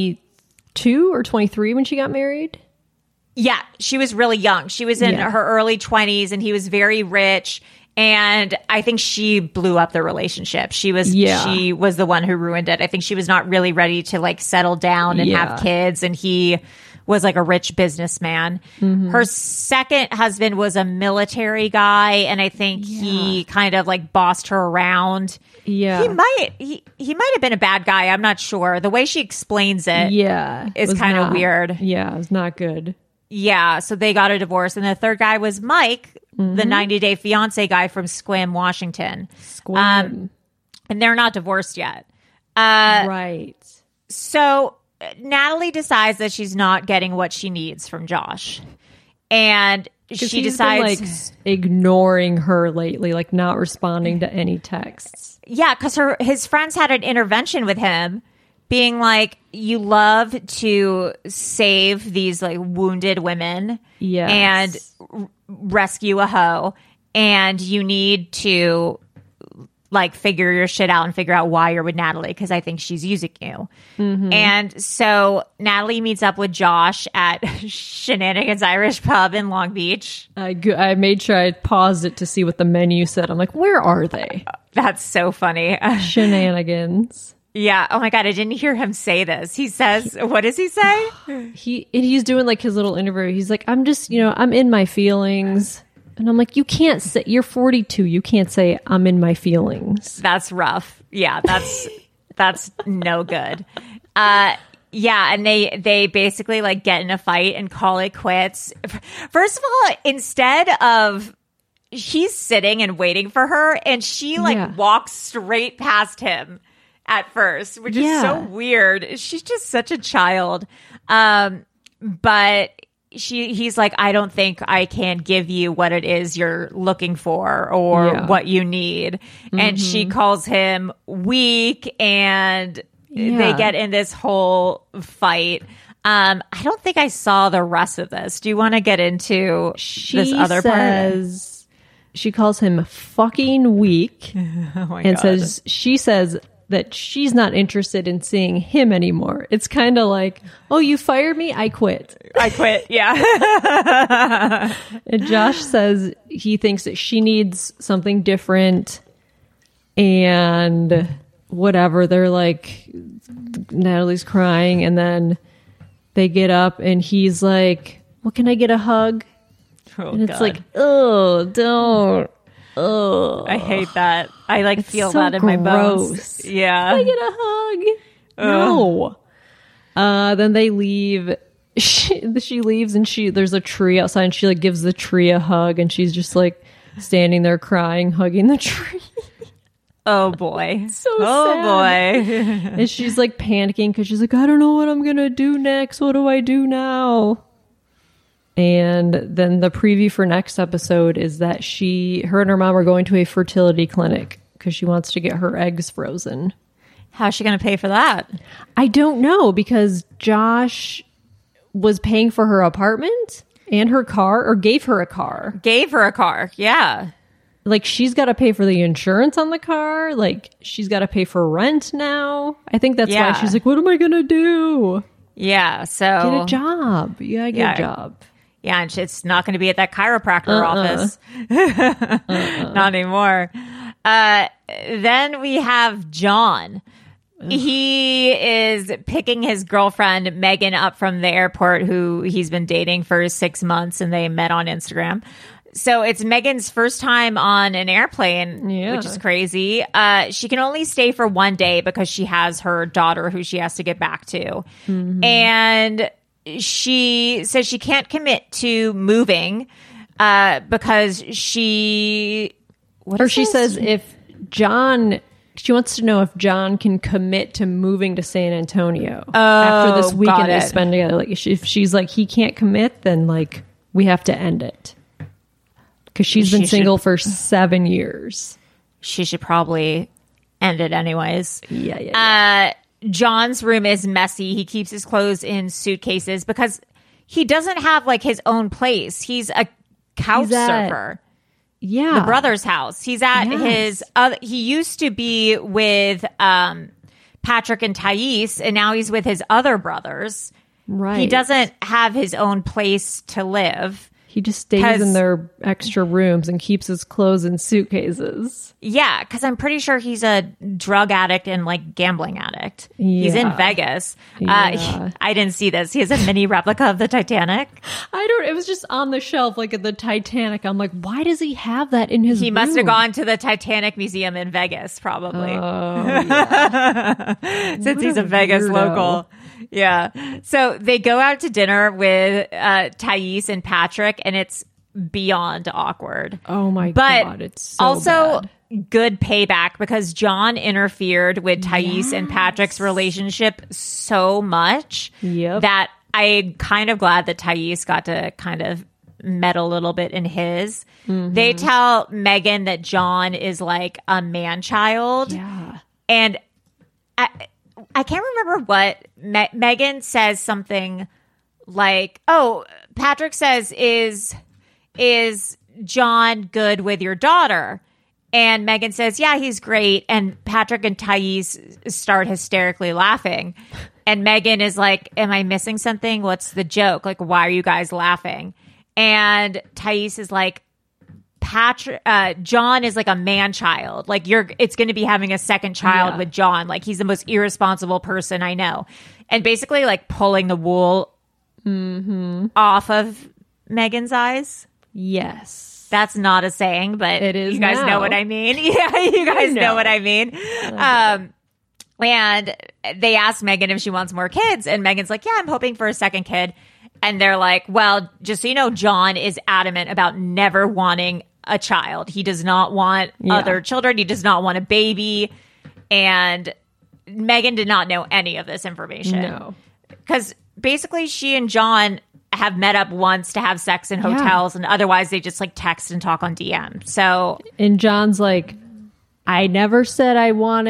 22 or 23 when she got married? Yeah, she was really young. She was in her early 20s, and he was very rich. And I think she blew up the relationship. She was the one who ruined it. I think she was not really ready to like settle down and have kids. And he was like a rich businessman. Mm-hmm. Her second husband was a military guy, and I think he kind of like bossed her around. Yeah, he might have been a bad guy. I'm not sure. The way she explains it, is kind of weird. Yeah, it's not good. Yeah, so they got a divorce, and the third guy was Mike, the 90-day fiance guy from Sequim, Washington. And they're not divorced yet. Right. So Natalie decides that she's not getting what she needs from Josh. And she decides... been, like, ignoring her lately, like not responding to any texts. Yeah, because his friends had an intervention with him, being like, you love to save these like wounded women and rescue a hoe, and you need to like figure your shit out and figure out why you're with Natalie, because I think she's using you. Mm-hmm. And so Natalie meets up with Josh at Shenanigans Irish Pub in Long Beach. I made sure I paused it to see what the menu said. I'm like, where are they? That's so funny. Shenanigans. Yeah. Oh my God. I didn't hear him say this. He says, what does he say? He's doing like his little interview. He's like, I'm just, I'm in my feelings. And I'm like, you can't say, you're 42. You can't say I'm in my feelings. That's rough. Yeah. That's no good. Yeah. And they basically like get in a fight and call it quits. First of all, instead of, he's sitting and waiting for her, and she like walks straight past him at first, which is so weird. She's just such a child. But he's like, I don't think I can give you what it is you're looking for or what you need. Mm-hmm. And she calls him weak, and they get in this whole fight. I don't think I saw the rest of this. Do you want to get into this other part? She calls him fucking weak she says that she's not interested in seeing him anymore. It's kind of like, oh, you fired me? I quit. Yeah. And Josh says he thinks that she needs something different, and whatever. They're like, Natalie's crying, and then they get up, and he's like, well, can I get a hug? Oh, and it's like, oh, don't. Oh, I hate that. I like feel so that in my bones. Yeah. Can I get a hug? No. Then they leave. She leaves, and there's a tree outside, and she like gives the tree a hug, and she's just like standing there crying, hugging the tree. Oh boy. So sad. Boy. And she's like panicking because she's like, I don't know what I'm gonna do next. What do I do now? And then the preview for next episode is that her and her mom are going to a fertility clinic because she wants to get her eggs frozen. How's she going to pay for that? I don't know, because Josh was paying for her apartment and her car, or gave her a car. Yeah. Like, she's got to pay for the insurance on the car. Like, she's got to pay for rent now. I think that's why she's like, what am I going to do? Yeah, so Get a job. You gotta get a job. Yeah, and it's not going to be at that chiropractor office. Not anymore. Then we have John. He is picking his girlfriend, Megan, up from the airport, who he's been dating for 6 months, and they met on Instagram. So it's Megan's first time on an airplane, which is crazy. She can only stay for 1 day because she has her daughter who she has to get back to. And she says she can't commit to moving because she says if John, she wants to know if John can commit to moving to San Antonio after this weekend they spend together. Like if she's like, he can't commit, then like we have to end it. Because she's been single for 7 years. She should probably end it anyways. Yeah. John's room is messy. He keeps his clothes in suitcases because he doesn't have like his own place. He's a couch surfer. The brother's house. He's at his he used to be with Patrick and Thais, and now he's with his other brothers. Right. He doesn't have his own place to live. He just stays in their extra rooms and keeps his clothes in suitcases. Yeah, because I'm pretty sure he's a drug addict and like gambling addict. He's in Vegas. I didn't see this. He has a mini replica of the Titanic. It was just on the shelf like at the Titanic. I'm like, why does he have that in his room? He must have gone to the Titanic Museum in Vegas, probably. Since he's a Vegas local. Yeah. So they go out to dinner with Thais and Patrick, and it's beyond awkward. Oh my God. It's so also bad. Good payback because John interfered with Thais and Patrick's relationship so much that I'm kind of glad that Thais got to kind of meddle a little bit in his. They tell Megan that John is like a man-child. Yeah. And I can't remember what Megan says something like, oh, Patrick says, is John good with your daughter? And Megan says, yeah, he's great. And Patrick and Thais start hysterically laughing. And Megan is like, am I missing something? What's the joke? Like, why are you guys laughing? And Thais is like, John is like a man-child. Like it's going to be having a second child with John. Like he's the most irresponsible person I know. And basically like pulling the wool off of Megan's eyes. Yes. That's not a saying, but it is. You guys know what I mean. Yeah, you guys know what I mean. And they asked Megan if she wants more kids. And Megan's like, yeah, I'm hoping for a second kid. And they're like, well, just so you know, John is adamant about never wanting a child. He does not want other children. He does not want a baby. And Megan did not know any of this information. No. Because basically she and John have met up once to have sex in hotels, and otherwise they just like text and talk on DM. So, and John's like, I said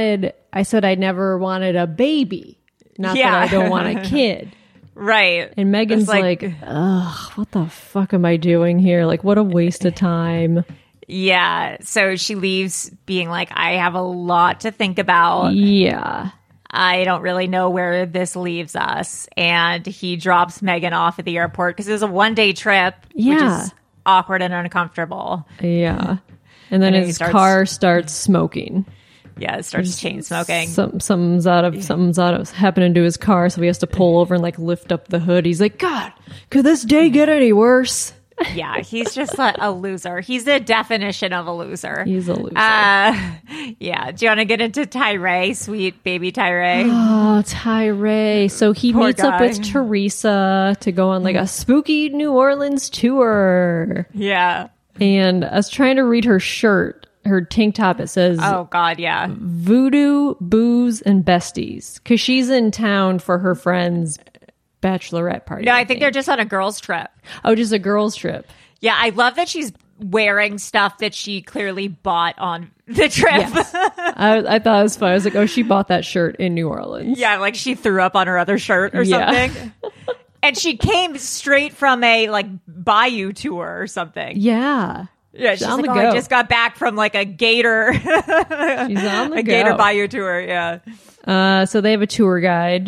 I never wanted a baby. Not that I don't want a kid. Right. And Megan's like, ugh, what the fuck am I doing here? Like, what a waste of time. Yeah. So she leaves being like, I have a lot to think about. Yeah. I don't really know where this leaves us. And he drops Megan off at the airport because it was a 1-day trip, which is awkward and uncomfortable. Yeah. And then his car starts smoking. Yeah, it starts chain smoking. Something's happening to his car, so he has to pull over and like lift up the hood. He's like, God, could this day get any worse? Yeah, he's just a loser. He's the definition of a loser. He's a loser. Yeah. Do you want to get into Tyree, sweet baby Tyree? Oh, Tyree. So he meets up with Teresa to go on like a spooky New Orleans tour. Yeah. And I was trying to read her shirt. Her tank top, it says, oh God, yeah, Voodoo, Booze, and Besties, because she's in town for her friend's bachelorette party. No, I think they're just on a girls' trip. Oh, just a girls' trip. Yeah, I love that she's wearing stuff that she clearly bought on the trip. Yes. I thought it was fun. I was like, oh, she bought that shirt in New Orleans. Yeah, like she threw up on her other shirt or something. And she came straight from a like bayou tour or something. Yeah. Yeah, she's like, I just got back from like a gator. She's on the a go. gator bayou tour, yeah. So they have a tour guide.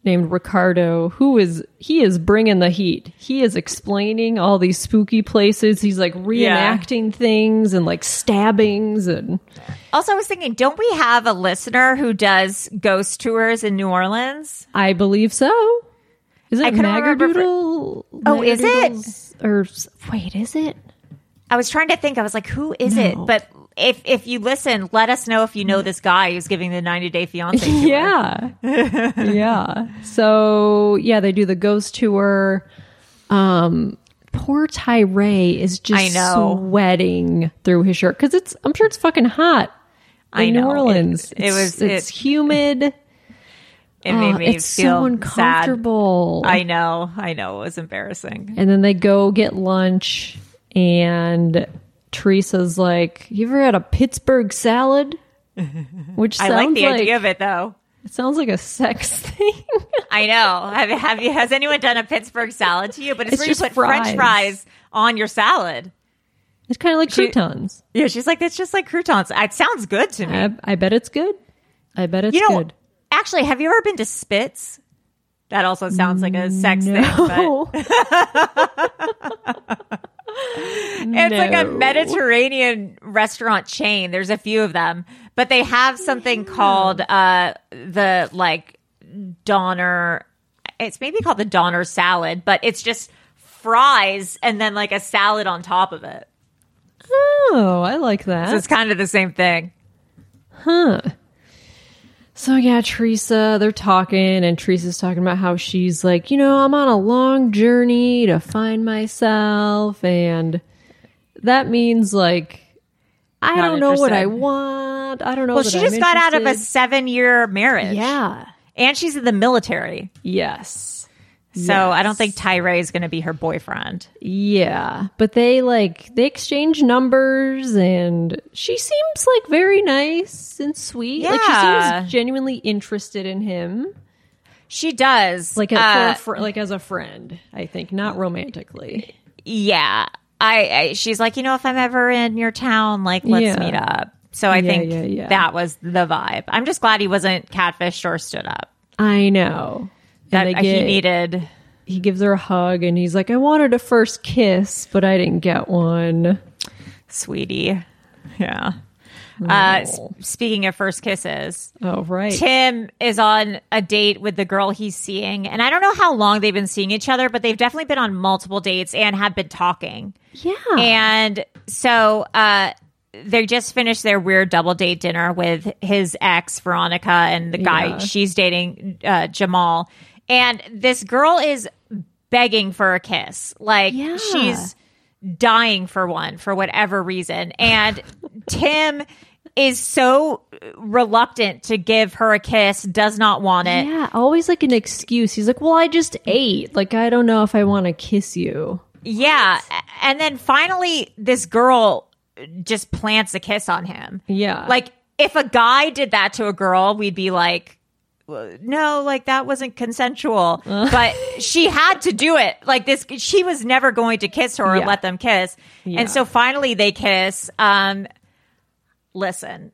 named Ricardo, he is bringing the heat. He is explaining all these spooky places. He's like reenacting things and like stabbings. And also, I was thinking, don't we have a listener who does ghost tours in New Orleans? I believe so. Is it Magadoodle? Oh, is it? Or wait, is it? I was trying to think. I was like, who is it? But if you listen, let us know if you know this guy who's giving the 90-day fiancé tour. Yeah. Yeah. So, yeah, they do the ghost tour. Poor Tyree is just sweating through his shirt because I'm sure it's fucking hot in New Orleans. It's humid. It made me it's feel so uncomfortable. Sad. I know. It was embarrassing. And then they go get lunch, and Teresa's like, "You ever had a Pittsburgh salad?" Which sounds I like the idea of it, though. It sounds like a sex thing. I know. Has anyone done a Pittsburgh salad to you? But it's where you put French fries on your salad. It's kind of like croutons. Yeah, she's like, it's just like croutons. It sounds good to me. I bet it's good. I bet it's good. Actually, have you ever been to Spitz? That also sounds like a sex thing. But it's like a Mediterranean restaurant chain. There's a few of them, but they have something called the like Donner. It's maybe called the Donner salad, but it's just fries and then like a salad on top of it. Oh, I like that. So it's kind of the same thing. Huh. So yeah, Teresa, they're talking, and Teresa's talking about how she's like, I'm on a long journey to find myself, and that means like, I don't know what I want. I don't know. Well, she just got out of a 7-year marriage. Yeah. And she's in the military. Yes. So I don't think Tyree is going to be her boyfriend. Yeah. But they exchange numbers, and she seems like very nice and sweet. Yeah. Like she seems genuinely interested in him. She does. Like as a friend, I think, not romantically. Yeah. She's like, if I'm ever in your town, like, let's meet up. So I think that was the vibe. I'm just glad he wasn't catfished or stood up. I know. He gives her a hug, and he's like, I wanted a first kiss, but I didn't get one. Sweetie. Yeah. Speaking of first kisses. Oh, right. Tim is on a date with the girl he's seeing. And I don't know how long they've been seeing each other, but they've definitely been on multiple dates and have been talking. Yeah. And so they just finished their weird double date dinner with his ex, Veronica, and the guy she's dating, Jamal. And this girl is begging for a kiss. Like, she's dying for one for whatever reason. And Tim is so reluctant to give her a kiss, does not want it. Yeah, always like an excuse. He's like, well, I just ate. Like, I don't know if I want to kiss you. Yeah. And then finally, this girl just plants a kiss on him. Yeah. Like, if a guy did that to a girl, we'd be like, no, like that wasn't consensual. But she had to do it. Like this, she was never going to kiss her or let them kiss. Yeah. And so finally they kiss. Listen,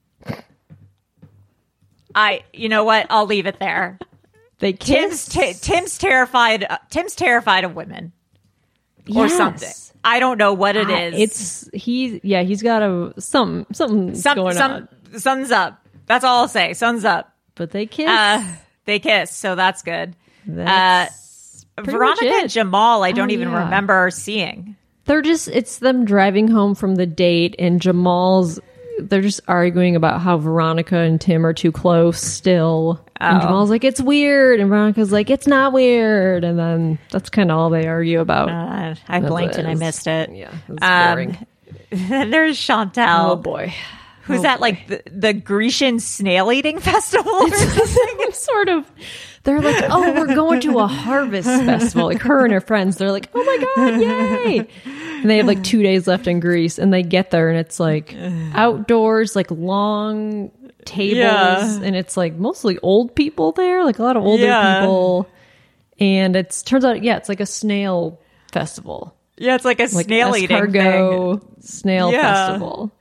you know what? I'll leave it there. They kiss. Tim's terrified. Tim's terrified of women or something. I don't know what it is. He's got something's going on. Sun's up. That's all I'll say. Sun's up. But they kiss. So that's good. That's Veronica and Jamal, I don't even remember seeing. It's them driving home from the date, and they're just arguing about how Veronica and Tim are too close still. And Jamal's like, it's weird. And Veronica's like, it's not weird. And then that's kind of all they argue about. I blinked and I missed it. Yeah, it was boring. There's Chantel. Oh, boy. Who's that, like the Grecian snail eating festival or something? Sort of. They're like, oh, we're going to a harvest festival. Like her and her friends, they're like, oh my God, yay. And they have like 2 days left in Greece, and they get there and it's like outdoors, like long tables, and it's like mostly old people there, like a lot of older people. And turns out, it's like a snail festival. Yeah, it's like a snail eating thing. Snail festival.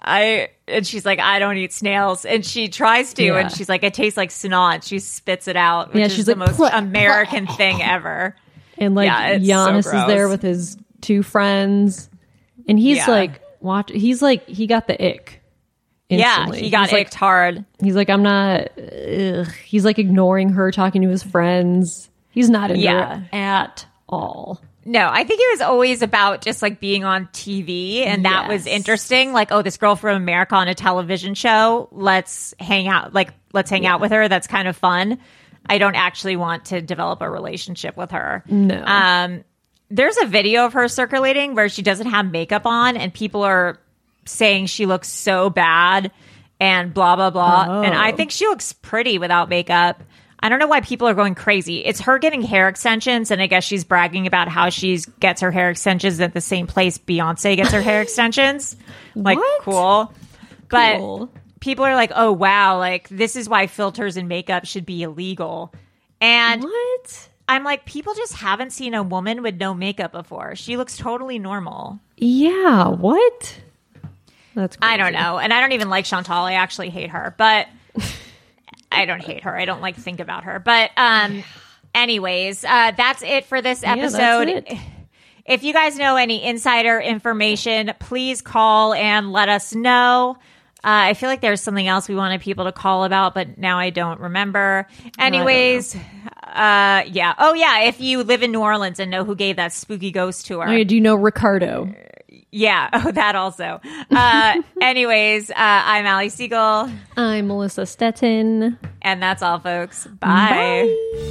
And she's like, I don't eat snails. And she tries to, and she's like, it tastes like snot. She spits it out, which is the most American thing ever. And like Giannis is there with his two friends, and he's like, he's like, he got the ick. Instantly. Yeah, he got icked hard. He's like, I'm not. He's like ignoring her, talking to his friends. He's not into it at all. No, I think it was always about just like being on TV, and that was interesting. Like, oh, this girl from America on a television show. Let's hang out. Like, let's hang out with her. That's kind of fun. I don't actually want to develop a relationship with her. No. There's a video of her circulating where she doesn't have makeup on, and people are saying she looks so bad and blah, blah, blah. Oh. And I think she looks pretty without makeup. I don't know why people are going crazy. It's her getting hair extensions, and I guess she's bragging about how she gets her hair extensions at the same place Beyonce gets her hair extensions. Like, cool. But people are like, oh, wow, like, this is why filters and makeup should be illegal. And what? I'm like, people just haven't seen a woman with no makeup before. She looks totally normal. Yeah, what? That's crazy. I don't know. And I don't even like Chantal. I actually hate her. But I don't hate her. I don't like think about her. But anyways, that's it for this episode. Yeah, that's it. If you guys know any insider information, please call and let us know. I feel like there's something else we wanted people to call about, but now I don't remember. Anyways, yeah. Oh, yeah. If you live in New Orleans and know who gave that spooky ghost tour. Oh, do you know Ricardo? Yeah. Oh, that also. Anyways, I'm Allie Siegel. I'm Melissa Stettin. And that's all, folks. Bye.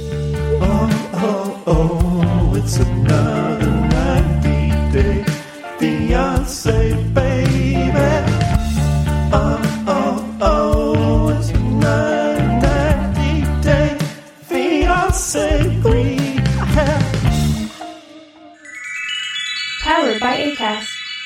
Oh, it's another 90 day Beyonce, baby. Oh, it's another 90 day Beyonce green. Powered by Acast.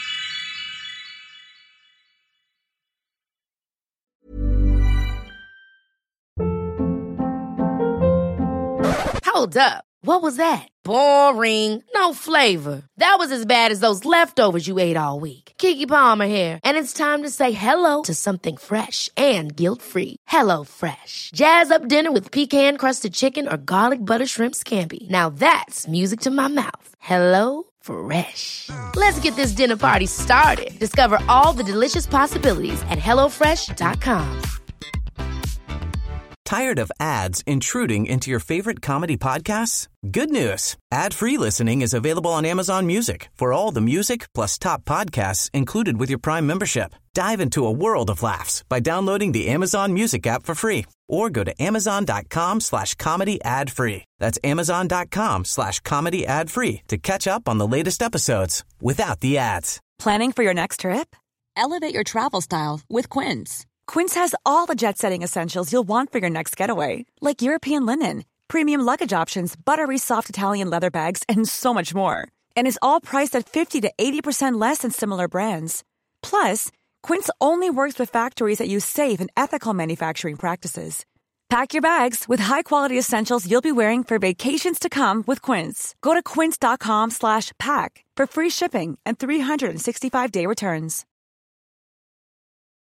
Hold up. What was that? Boring. No flavor. That was as bad as those leftovers you ate all week. Keke Palmer here. And it's time to say hello to something fresh and guilt-free. Hello Fresh. Jazz up dinner with pecan-crusted chicken or garlic butter shrimp scampi. Now that's music to my mouth. Hello Fresh. Let's get this dinner party started. Discover all the delicious possibilities at HelloFresh.com. Tired of ads intruding into your favorite comedy podcasts? Good news. Ad-free listening is available on Amazon Music for all the music plus top podcasts included with your Prime membership. Dive into a world of laughs by downloading the Amazon Music app for free or go to amazon.com/comedy ad-free. That's amazon.com/comedy ad-free to catch up on the latest episodes without the ads. Planning for your next trip? Elevate your travel style with Quince. Quince has all the jet-setting essentials you'll want for your next getaway, like European linen, premium luggage options, buttery soft Italian leather bags, and so much more. And is all priced at 50 to 80% less than similar brands. Plus, Quince only works with factories that use safe and ethical manufacturing practices. Pack your bags with high-quality essentials you'll be wearing for vacations to come with Quince. Go to quince.com/pack for free shipping and 365-day returns.